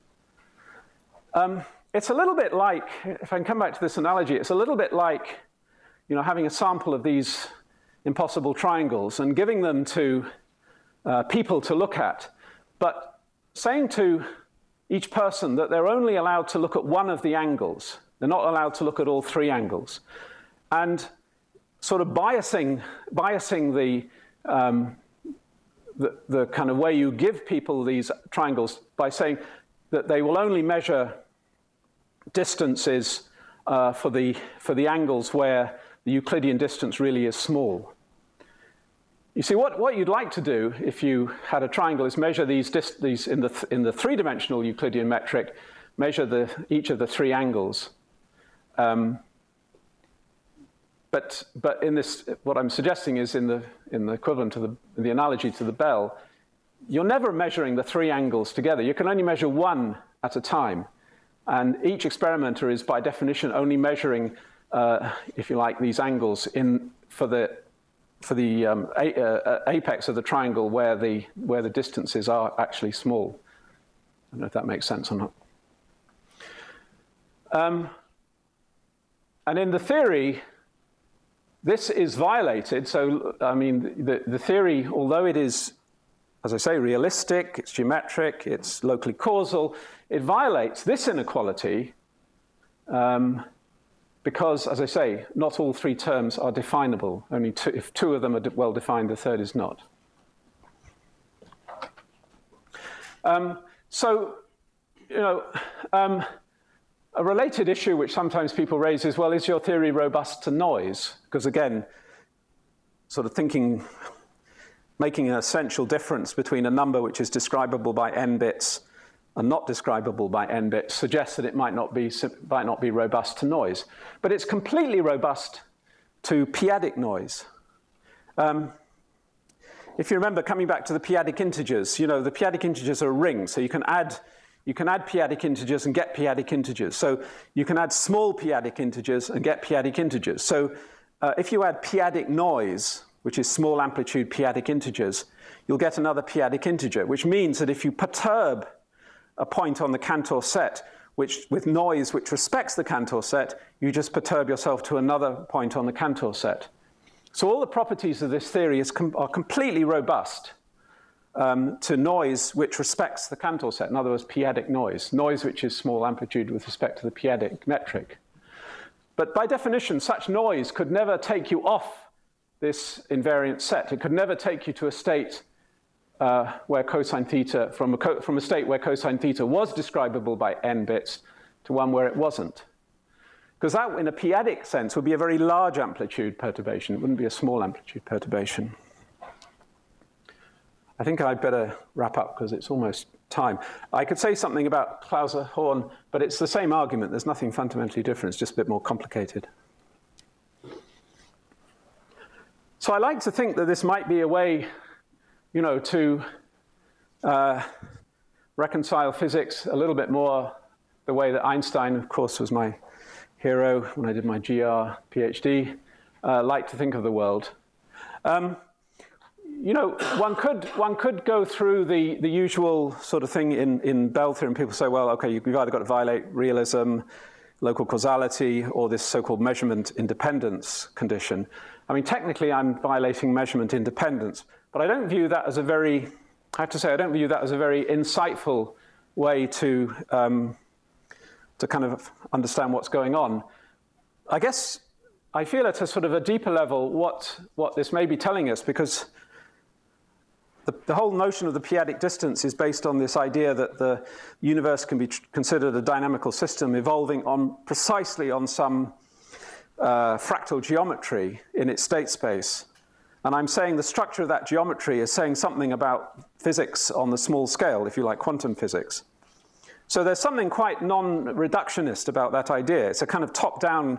It's a little bit like, if I can come back to this analogy, it's a little bit like having a sample of these impossible triangles and giving them to people to look at, but saying to each person that they're only allowed to look at one of the angles. They're not allowed to look at all three angles. And sort of biasing the kind of way you give people these triangles by saying that they will only measure distances for the angles where the Euclidean distance really is small. You see, what you'd like to do if you had a triangle is measure these in the three-dimensional Euclidean metric, measure each of the three angles. But in this, what I'm suggesting is in the equivalent to the analogy to the bell, you're never measuring the three angles together. You can only measure one at a time. And each experimenter is, by definition, only measuring, if you like, these angles for the apex of the triangle where the distances are actually small. I don't know if that makes sense or not. And in the theory, this is violated. So, I mean, the theory, although it is, as I say, realistic, it's geometric, it's locally causal, it violates this inequality because, as I say, not all three terms are definable. Only if two of them are well defined, the third is not. A related issue which sometimes people raise is, well, is your theory robust to noise? Because again, sort of making an essential difference between a number which is describable by n bits and not describable by n bits suggests that it might not be robust to noise. But it's completely robust to p-adic noise. if you remember, coming back to the p-adic integers, you know, the p-adic integers are a ring, so you can add p-adic integers and get p-adic integers. So you can add small p-adic integers and get p-adic integers. So if you add p-adic noise, which is small amplitude p-adic integers, you'll get another p-adic integer, which means that if you perturb a point on the Cantor set with noise which respects the Cantor set, you just perturb yourself to another point on the Cantor set. So all the properties of this theory are completely robust to noise which respects the Cantor set. In other words, p-adic noise which is small amplitude with respect to the p-adic metric. But by definition, such noise could never take you off this invariant set. It could never take you to a state where cosine theta, from a state where cosine theta was describable by n bits to one where it wasn't. Because that, in a p-adic sense, would be a very large amplitude perturbation. It wouldn't be a small amplitude perturbation. I think I'd better wrap up because it's almost time. I could say something about Clauser-Horn, but it's the same argument. There's nothing fundamentally different. It's just a bit more complicated. So I like to think that this might be a way, you know, to reconcile physics a little bit more the way that Einstein, of course, was my hero when I did my GR PhD, liked to think of the world. You know, one could go through the usual sort of thing in Bell theorem. People say, well, okay, you've either got to violate realism, local causality, or this so-called measurement independence condition. I mean, technically, I'm violating measurement independence, but I don't view that as a very, I have to say, I don't view that as a very insightful way to kind of understand what's going on. I guess I feel at a sort of a deeper level what this may be telling us, because the whole notion of the p-adic distance is based on this idea that the universe can be considered a dynamical system evolving precisely on some fractal geometry in its state space. And I'm saying the structure of that geometry is saying something about physics on the small scale, if you like, quantum physics. So there's something quite non-reductionist about that idea. It's a kind of top-down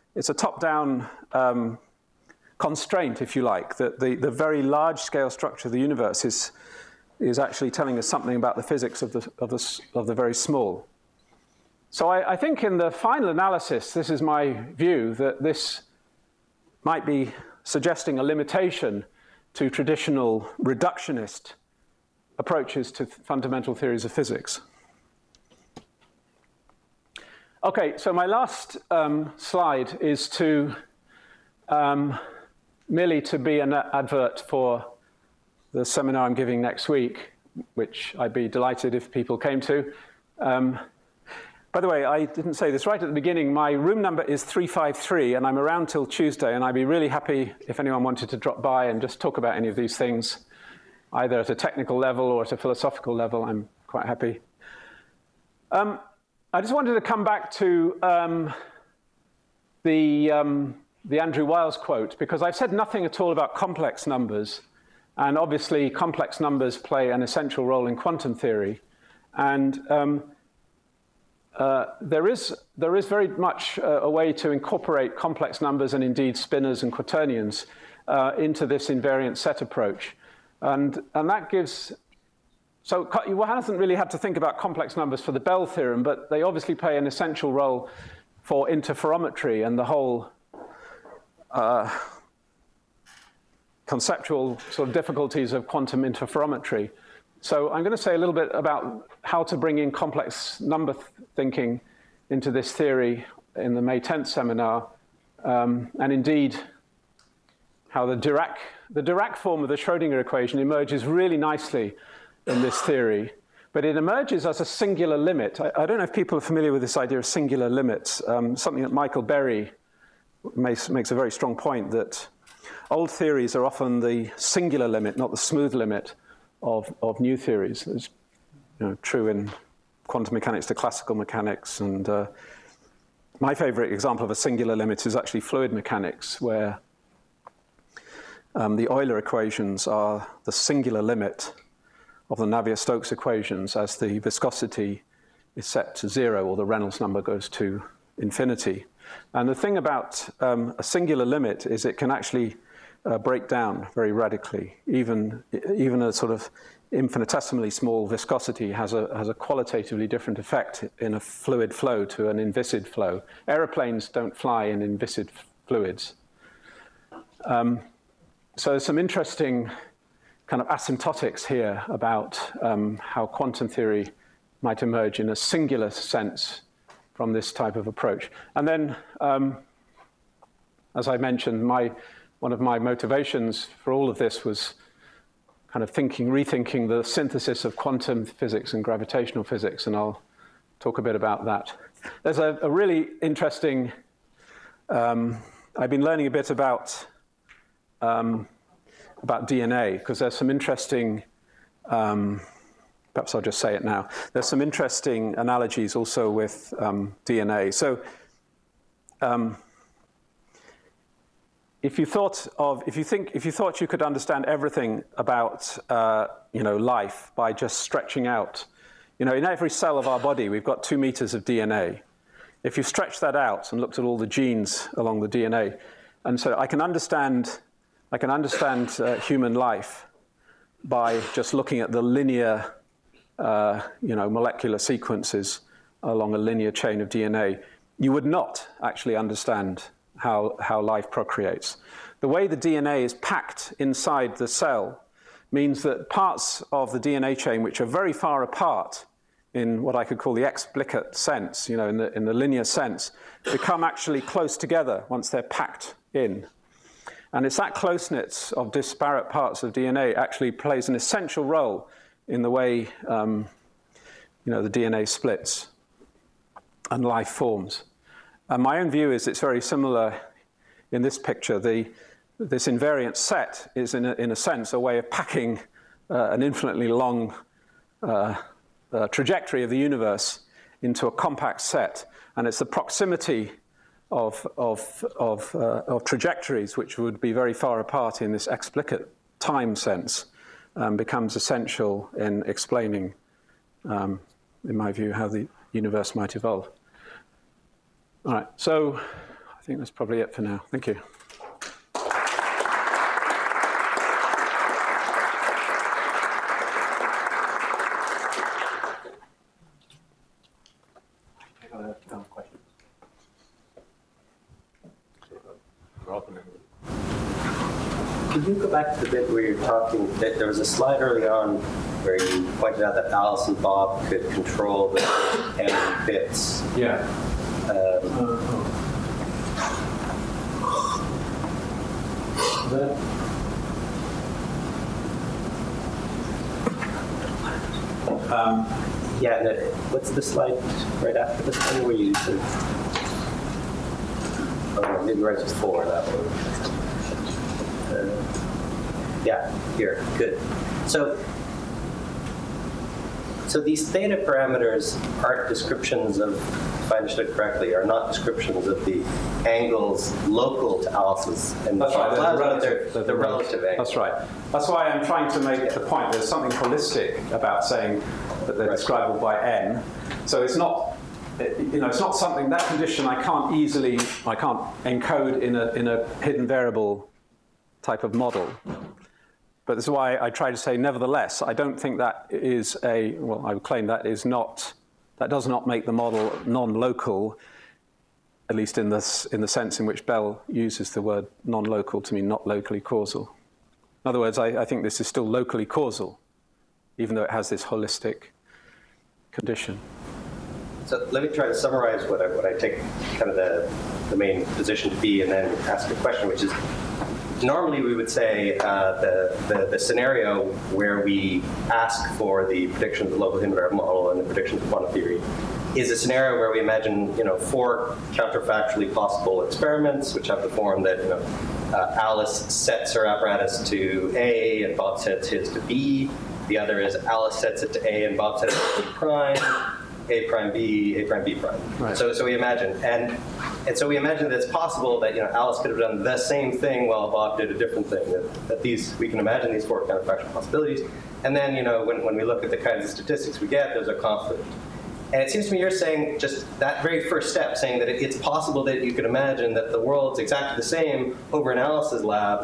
constraint, if you like, that the very large-scale structure of the universe is actually telling us something about the physics of the very small. So I think in the final analysis, this is my view, that this might be suggesting a limitation to traditional reductionist approaches to fundamental theories of physics. Okay, so my last slide is to merely to be an advert for the seminar I'm giving next week, which I'd be delighted if people came to. By the way, I didn't say this right at the beginning. My room number is 353, and I'm around till Tuesday, and I'd be really happy if anyone wanted to drop by and just talk about any of these things, either at a technical level or at a philosophical level. I'm quite happy. I just wanted to come back to the Andrew Wiles quote, because I've said nothing at all about complex numbers. And obviously, complex numbers play an essential role in quantum theory. And there is very much a way to incorporate complex numbers and indeed spinors and quaternions into this invariant set approach. And that gives, so you haven't really had to think about complex numbers for the Bell theorem, but they obviously play an essential role for interferometry and the whole conceptual sort of difficulties of quantum interferometry. So I'm going to say a little bit about how to bring in complex number thinking into this theory in the May 10th seminar, and indeed how the Dirac form of the Schrödinger equation emerges really nicely in this theory. But it emerges as a singular limit. I don't know if people are familiar with this idea of singular limits, something that Michael Berry makes a very strong point, that old theories are often the singular limit, not the smooth limit of new theories. It's true in quantum mechanics to classical mechanics. And my favorite example of a singular limit is actually fluid mechanics, where the Euler equations are the singular limit of the Navier-Stokes equations as the viscosity is set to 0 or the Reynolds number goes to infinity. And the thing about a singular limit is it can actually break down very radically. Even a sort of infinitesimally small viscosity has a qualitatively different effect in a fluid flow to an inviscid flow. Aeroplanes don't fly in inviscid fluids. So there's some interesting kind of asymptotics here about how quantum theory might emerge in a singular sense from this type of approach. And then, as I mentioned, one of my motivations for all of this was kind of rethinking the synthesis of quantum physics and gravitational physics, and I'll talk a bit about that. There's a really interesting, I've been learning a bit about DNA, because there's some interesting, perhaps I'll just say it now. There's some interesting analogies also with DNA. So if you thought you could understand everything about life by just stretching out, in every cell of our body we've got 2 meters of DNA. If you stretch that out and looked at all the genes along the DNA, and so I can understand human life by just looking at the linear, molecular sequences along a linear chain of DNA. You would not actually understand how life procreates. The way the DNA is packed inside the cell means that parts of the DNA chain which are very far apart in what I could call the explicate sense, in the linear sense, become actually close together once they're packed in. And it's that closeness of disparate parts of DNA actually plays an essential role in the way the DNA splits and life forms. And my own view is it's very similar in this picture. This invariant set is, in a sense, a way of packing an infinitely long trajectory of the universe into a compact set. And it's the proximity of trajectories which would be very far apart in this explicit time sense becomes essential in explaining, in my view, how the universe might evolve. All right, so I think that's probably it for now. Thank you. Could you go back to the bit where you're talking, that there was a slide early on where you pointed out that Alice and Bob could control the n bits. Yeah. What's the slide right after this one where you sort of, maybe right before that one. Here, good. So these theta parameters aren't descriptions of, if I understood correctly, are not descriptions of the angles local to Alice's and That's right, the relative angles. That's right. That's why I'm trying to make the point there's something holistic about saying that they're describable by n. So it's not, it's not something, that condition I can't encode in a hidden variable type of model. But this is why I try to say, nevertheless, I don't think that is I would claim that does not make the model non-local, at least in the sense in which Bell uses the word non-local to mean not locally causal. In other words, I think this is still locally causal, even though it has this holistic condition. So let me try to summarize what I take kind of the main position to be, and then ask a question, which is, normally we would say the scenario where we ask for the prediction of the local hidden variable model and the prediction of quantum theory is a scenario where we imagine 4 counterfactually possible experiments, which have the form that Alice sets her apparatus to A and Bob sets his to B. The other is Alice sets it to A and Bob sets it to B prime. A prime B, A prime B prime. Right. So we imagine, and so we imagine that it's possible that Alice could have done the same thing while Bob did a different thing. That we can imagine these 4 counterfactual possibilities, and then when we look at the kinds of statistics we get, there's a conflict. And it seems to me you're saying just that very first step, saying that it's possible that you could imagine that the world's exactly the same over in Alice's lab,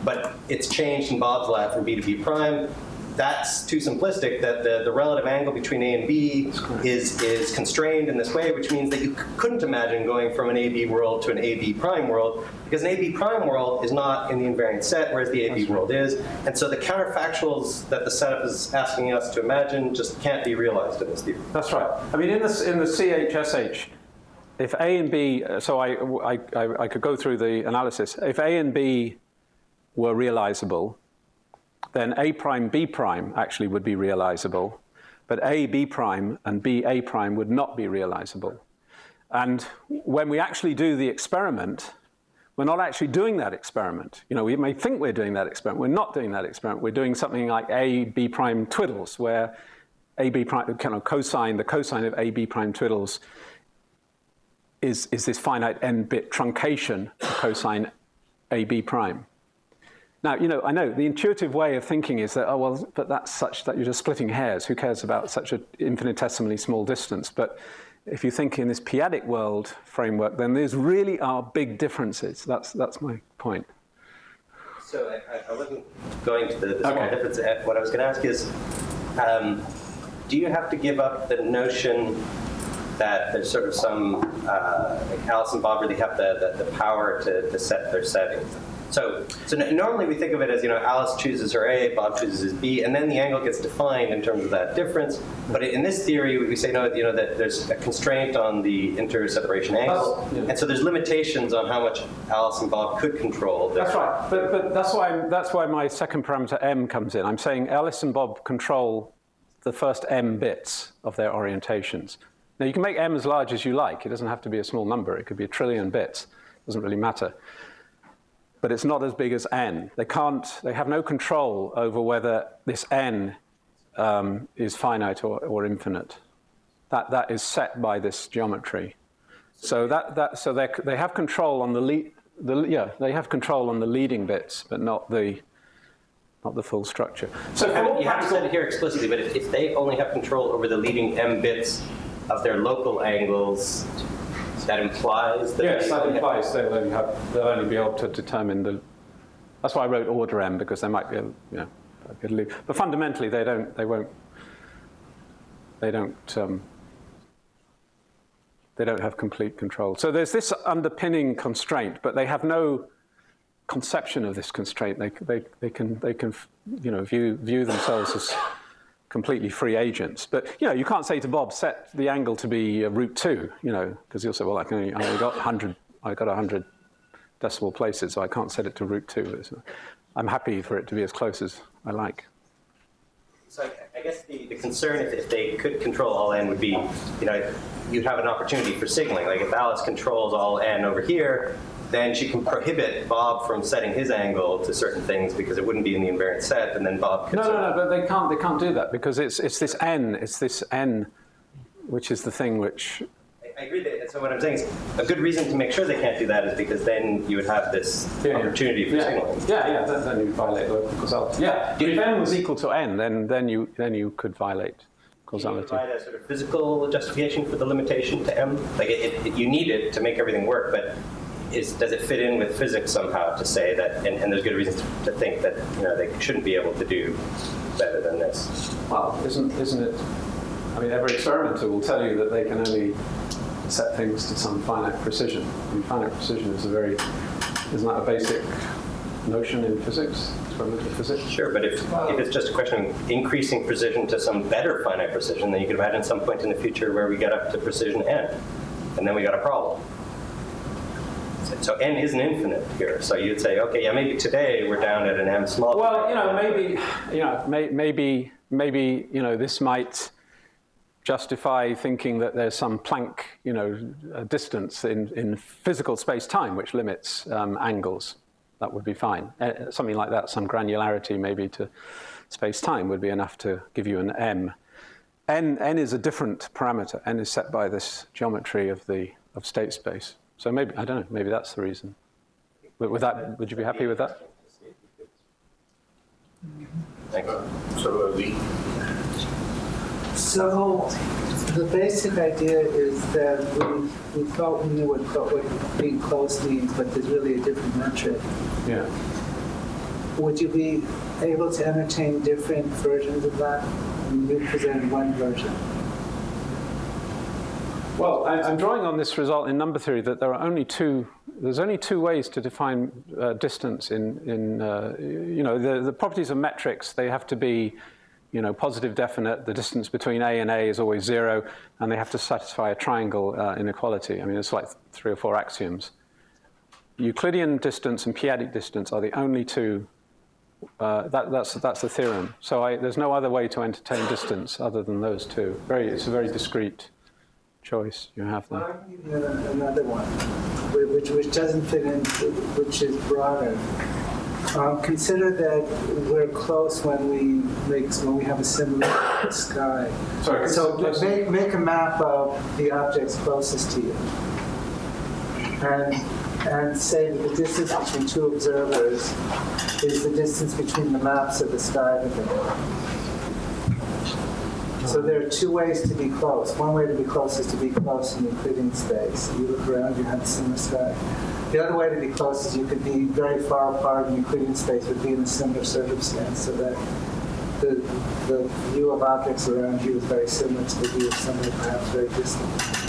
but it's changed in Bob's lab from B to B prime. That's too simplistic, that the relative angle between A and B is constrained in this way, which means that you couldn't imagine going from an AB world to an AB prime world, because an AB prime world is not in the invariant set, whereas the AB world is. And so the counterfactuals that the setup is asking us to imagine just can't be realized in this theory. That's right. I mean, in the CHSH, if A and B, so I could go through the analysis. If A and B were realizable, then A prime, B prime actually would be realizable, but A, B prime, and B, A prime would not be realizable. And when we actually do the experiment, we're not actually doing that experiment. You know, we may think we're doing that experiment. We're not doing that experiment. We're doing something like A, B prime twiddles, where A, B prime, kind of cosine, the cosine of A, B prime twiddles is this finite n-bit truncation of cosine A, B prime. Now, you know, I know the intuitive way of thinking is that, oh, well, but that's such that you're just splitting hairs. Who cares about such an infinitesimally small distance? But if you think in this p-adic world framework, then there's really are big differences. That's my point. So I wasn't going to the small difference. What I was going to ask is, do you have to give up the notion that there's sort of some, like Alice and Bob really have the power to set their settings? So normally we think of it as, you know, Alice chooses her A, Bob chooses his B, and then the angle gets defined in terms of that difference. But in this theory, we say, no, you know, that there's a constraint on the inter-separation angle. Yeah. And so there's limitations on how much Alice and Bob could control. That's right. But that's why my second parameter M comes in. I'm saying Alice and Bob control the first M bits of their orientations. Now, you can make M as large as you like. It doesn't have to be a small number. It could be 1 trillion bits. It doesn't really matter. But it's not as big as n. They have no control over whether this n is finite or infinite. That is set by this geometry. So they have control on they have control on the leading bits, but not the full structure. So you haven't said it here explicitly, but if they only have control over the leading m bits of their local angles, that implies that... Yes, that implies they'll only be able to determine the... That's why I wrote order M, because they might be able, you know, but fundamentally they don't have complete control. So there's this underpinning constraint, but they have no conception of this constraint. They can you know, view themselves as completely free agents. But, you know, you can't say to Bob, set the angle to be √2, you know, because he'll say, well, I got 100 decimal places, so I can't set it to √2. So I'm happy for it to be as close as I like. So I guess the concern, if they could control all n, would be, you know, you'd have an opportunity for signaling. Like if Alice controls all n over here, then she can prohibit Bob from setting his angle to certain things because it wouldn't be in the invariant set, and then Bob could... No, but they can't do that, because it's this n, which is the thing which... I agree that, so what I'm saying is, a good reason to make sure they can't do that is because then you would have this opportunity for signaling. Yeah, then you violate local causality. Yeah, if n was equal to n, then you could violate causality. Do you provide a sort of physical justification for the limitation to m? Like, you need it to make everything work, but does it fit in with physics somehow to say that, and there's good reasons to think that, you know, they shouldn't be able to do better than this? Well, isn't it? I mean, every experimenter will tell you that they can only set things to some finite precision. I mean, finite precision is isn't that a basic notion in physics, experimental physics? Sure, but if it's just a question of increasing precision to some better finite precision, then you can imagine some point in the future where we get up to precision n, and then we got a problem. So n isn't infinite here. So you'd say, okay, yeah, maybe today we're down at an m small. Well, you know, maybe, you know, this might justify thinking that there's some Planck, you know, distance in physical space-time which limits angles. That would be fine. Something like that, some granularity maybe to space-time would be enough to give you an m. N is a different parameter. N is set by this geometry of state space. So maybe, I don't know, maybe that's the reason. Would you be happy with that? Thank you. So the basic idea is that we thought we knew what being close means, but there's really a different metric. Yeah. would you be able to entertain different versions of that? I mean, you presented one version. Well, I'm drawing on this result in number theory that there's only two ways to define distance the properties of metrics. They have to be, positive definite. The distance between A and A is always 0, and they have to satisfy a triangle inequality. I mean, it's like 3 or 4 axioms. Euclidean distance and p-adic distance are the only two. That's the theorem. So there's no other way to entertain distance other than those two. It's a very discrete choice you have there. I'll give you another one, which doesn't fit in, which is broader. Consider that we're close when we have a similar sky. Sorry, so make a map of the objects closest to you, and say that the distance between two observers is the distance between the maps of the sky that they're in. So there are two ways to be close. One way to be close is to be close in Euclidean space. You look around, you have a similar sky. The other way to be close is you could be very far apart in Euclidean space, but be in a similar circumstance, so that the view of objects around you is very similar to the view of somebody perhaps very distant.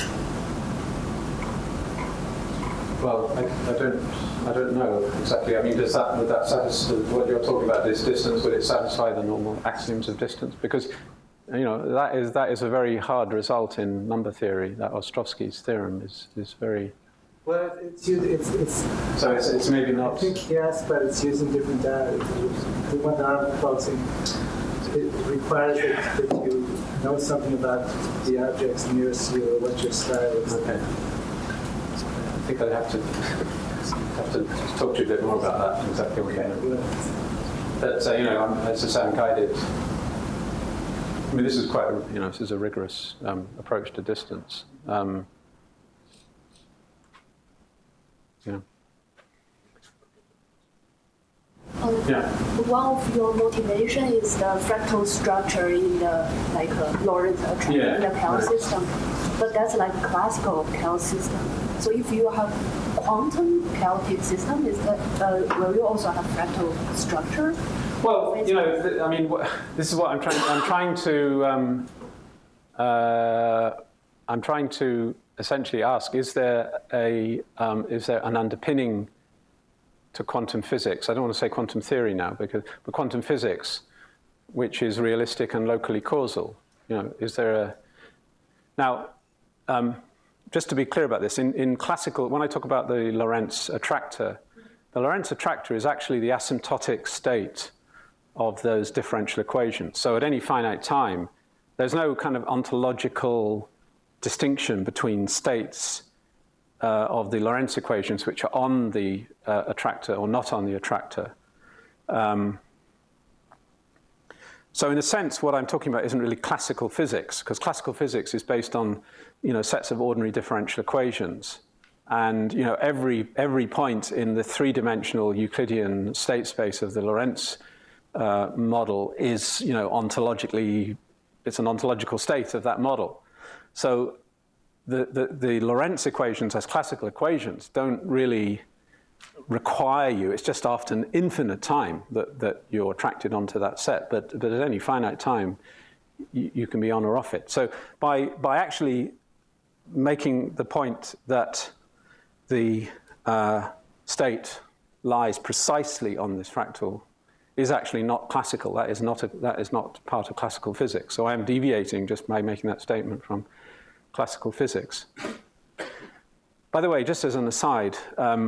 Well, I don't know exactly. I mean, would that satisfy what you're talking about? This distance, would it satisfy the normal axioms of distance? Because that is a very hard result in number theory. That Ostrovsky's theorem is very. Well, it's so it's maybe not. I think yes, but it's using different data. The one that I'm proposing, it requires that you know something about the objects nearest you or what your sky is. Okay. I think I'd have to talk to you a bit more about that. Exactly what you mean. But as I say, I'm guided. I mean, this is quite this is a rigorous approach to distance. One of your motivation is the fractal structure in the Lorentz in the Pell system, but that's like classical Pell system. So if you have quantum chaotic system, will you also have fractal structure? Well, this is what I'm trying to essentially ask: is there an underpinning to quantum physics? I don't want to say quantum theory now, but quantum physics, which is realistic and locally causal. Is there a now? Just to be clear about this, in classical, when I talk about the Lorentz attractor, the Lorentz attractor is actually the asymptotic state of those differential equations. So at any finite time, there's no kind of ontological distinction between states of the Lorentz equations which are on the attractor or not on the attractor. So in a sense, what I'm talking about isn't really classical physics, because classical physics is based on sets of ordinary differential equations. And every point in the three-dimensional Euclidean state space of the Lorentz model is ontologically, it's an ontological state of that model. So the Lorentz equations as classical equations don't really require you. It's just after an infinite time that you're attracted onto that set. But at any finite time, you can be on or off it. So by actually making the point that the state lies precisely on this fractal is actually not classical. That is not part of classical physics. So I am deviating just by making that statement from classical physics. By the way, just as an aside,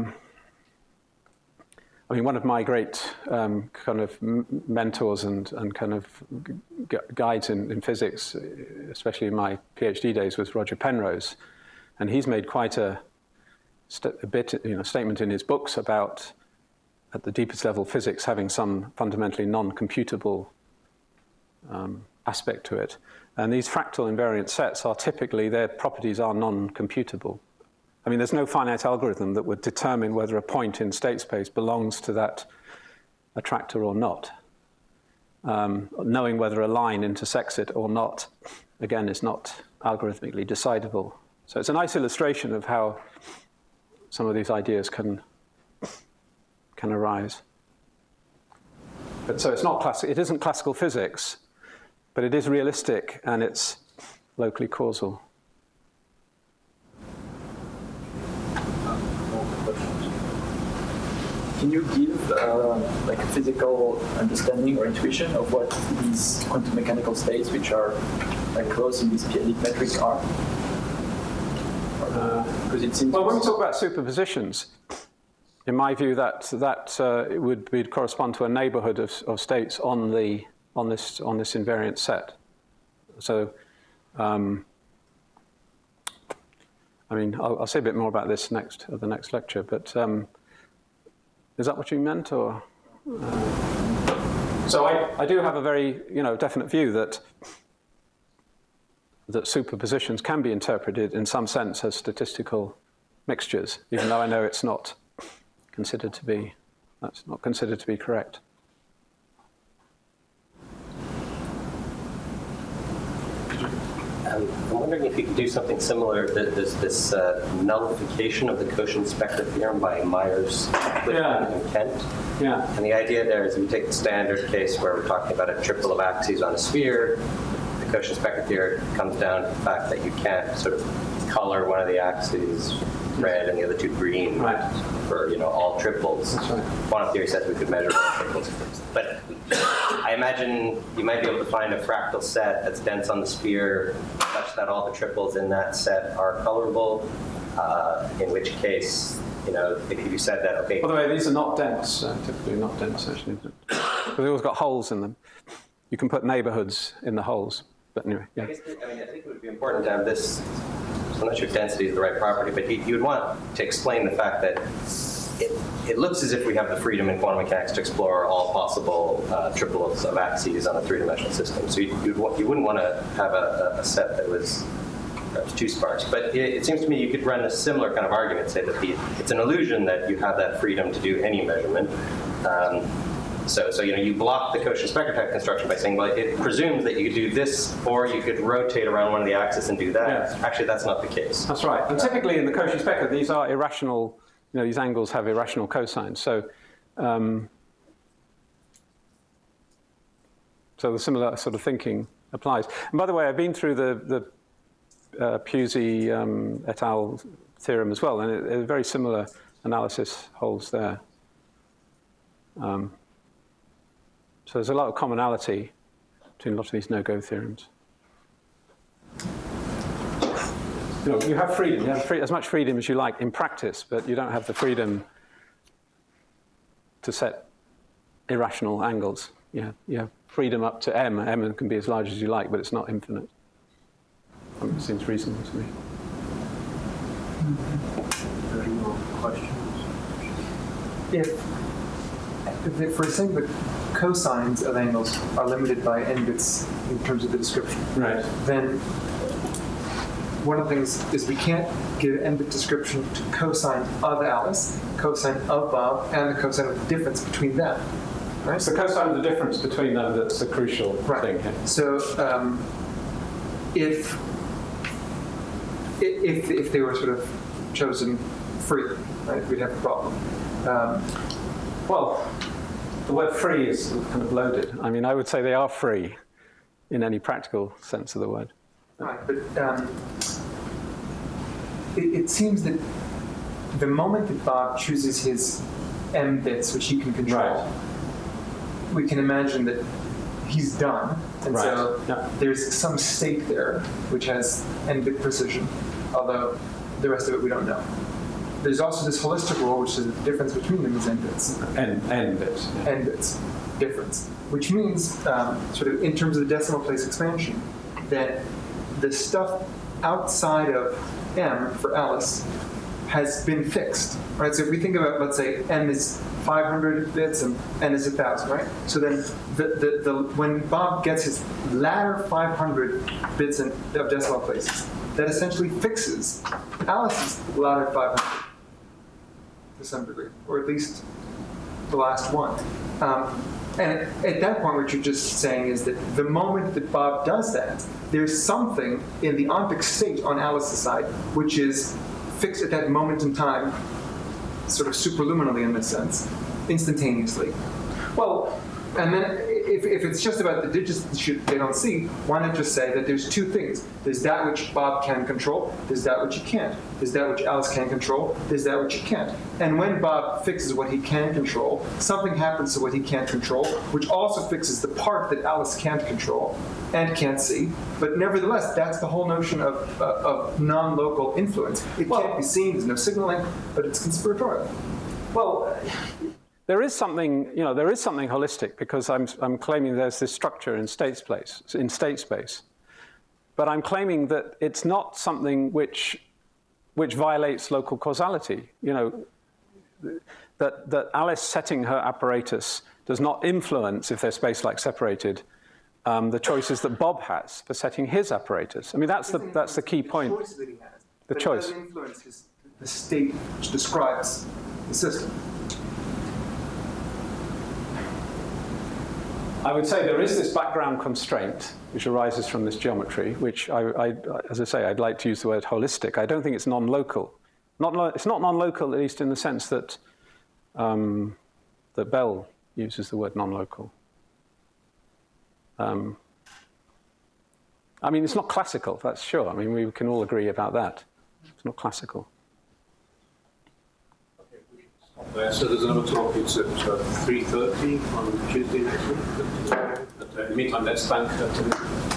one of my great kind of mentors and kind of guides in physics, especially in my PhD days, was Roger Penrose, and he's made quite a statement in his books about, at the deepest level, physics having some fundamentally non-computable aspect to it. And these fractal invariant sets are typically, their properties are non-computable. I mean, there's no finite algorithm that would determine whether a point in state space belongs to that attractor or not. Knowing whether a line intersects it or not, again, is not algorithmically decidable. So it's a nice illustration of how some of these ideas can arise. But so it's not classic. It isn't classical physics, but it is realistic and it's locally causal. Can you give like a physical understanding or intuition of what these quantum mechanical states, which are like close in this p-adic metric, are? Because it seems. Well, when we talk about superpositions, in my view, that it would correspond to a neighborhood of states on this invariant set. So, I mean, I'll say a bit more about this at the next lecture, but. Is that what you meant, or? So I do have a very, definite view that superpositions can be interpreted in some sense as statistical mixtures, even though I know it's not considered to be, that's not considered to be correct. I'm wondering if you could do something similar. There's this nullification of the quotient-spectra theorem by Myers, Clifton, and Kent. Yeah. And the idea there is if you take the standard case where we're talking about a triple of axes on a sphere, the quotient-spectra theorem comes down to the fact that you can't sort of color one of the axes red and the other two green for all triples. That's right. Quantum theory says we could measure all triples. But I imagine you might be able to find a fractal set that's dense on the sphere such that all the triples in that set are colorable, in which case, if you said that, okay. By the way, these are not dense, typically not dense, actually. Because they've always got holes in them. You can put neighborhoods in the holes. But anyway, yeah. I think it would be important to have this. I'm not sure if density is the right property, but you would want to explain the fact that it looks as if we have the freedom in quantum mechanics to explore all possible triplets of axes on a three-dimensional system. So you wouldn't want to have a set that was perhaps too sparse. But it seems to me you could run a similar kind of argument, say that it's an illusion that you have that freedom to do any measurement. So you block the quotient spectra type construction by saying, well, it presumes that you could do this, or you could rotate around one of the axes and do that. Yes. Actually, that's not the case. That's right. And typically in the quotient spectra, these are irrational. These angles have irrational cosines. So, so the similar sort of thinking applies. And by the way, I've been through the Pusey et al. Theorem as well, and a very similar analysis holds there. So there's a lot of commonality between a lot of these no-go theorems. You have freedom. You have as much freedom as you like in practice, but you don't have the freedom to set irrational angles. You have freedom up to m. M can be as large as you like, but it's not infinite. It seems reasonable to me. Any more questions? If we're saying that cosines of angles are limited by n bits in terms of the description, Right. then one of the things is we can't give an n-bit description to cosine of Alice, cosine of Bob, and the cosine of the difference between them. Right? It's the cosine of the difference between them that's the crucial thing here. So if they were sort of chosen free, right, we'd have a problem. Well, the word free is kind of loaded. I mean, I would say they are free in any practical sense of the word. Right, but it seems that the moment that Bob chooses his m bits, which he can control, we can imagine that he's done. And so there's some state there which has n-bit precision, although the rest of it we don't know. There's also this holistic rule, which is the difference between them is n bits. N bits. Yeah. N bits difference, which means, sort of in terms of the decimal place expansion, that the stuff outside of m for Alice has been fixed, right? So if we think about, let's say, m is 500 bits and n is 1,000, right? So then when Bob gets his latter 500 bits of decimal places, that essentially fixes Alice's latter 500 to some degree, or at least the last one. And at that point, what you're just saying is that the moment that Bob does that, there's something in the ontic state on Alice's side which is fixed at that moment in time, sort of superluminally in this sense, instantaneously. Well, And then if it's just about the digits that they don't see, why not just say that there's two things. There's that which Bob can control, there's that which he can't. There's that which Alice can control, there's that which he can't. And when Bob fixes what he can control, something happens to what he can't control, which also fixes the part that Alice can't control and can't see. But nevertheless, that's the whole notion of non-local influence. It can't be seen, there's no signaling, but it's conspiratorial. Well, there is something holistic, because I'm claiming there's this structure in state space, but I'm claiming that it's not something which violates local causality. That Alice setting her apparatus does not influence, if they're space-like separated, the choices that Bob has for setting his apparatus. I mean, that's the key point. The choice that he has. The choice. It doesn't influence the state which describes the system. I would say there is this background constraint which arises from this geometry, which, as I say, I'd like to use the word holistic. I don't think it's non-local. It's not non-local, at least in the sense that that Bell uses the word non-local. I mean, it's not classical, that's sure. I mean, we can all agree about that. It's not classical. So there's another talk, it's at 3:30 on Tuesday next week. But in the meantime, let's thank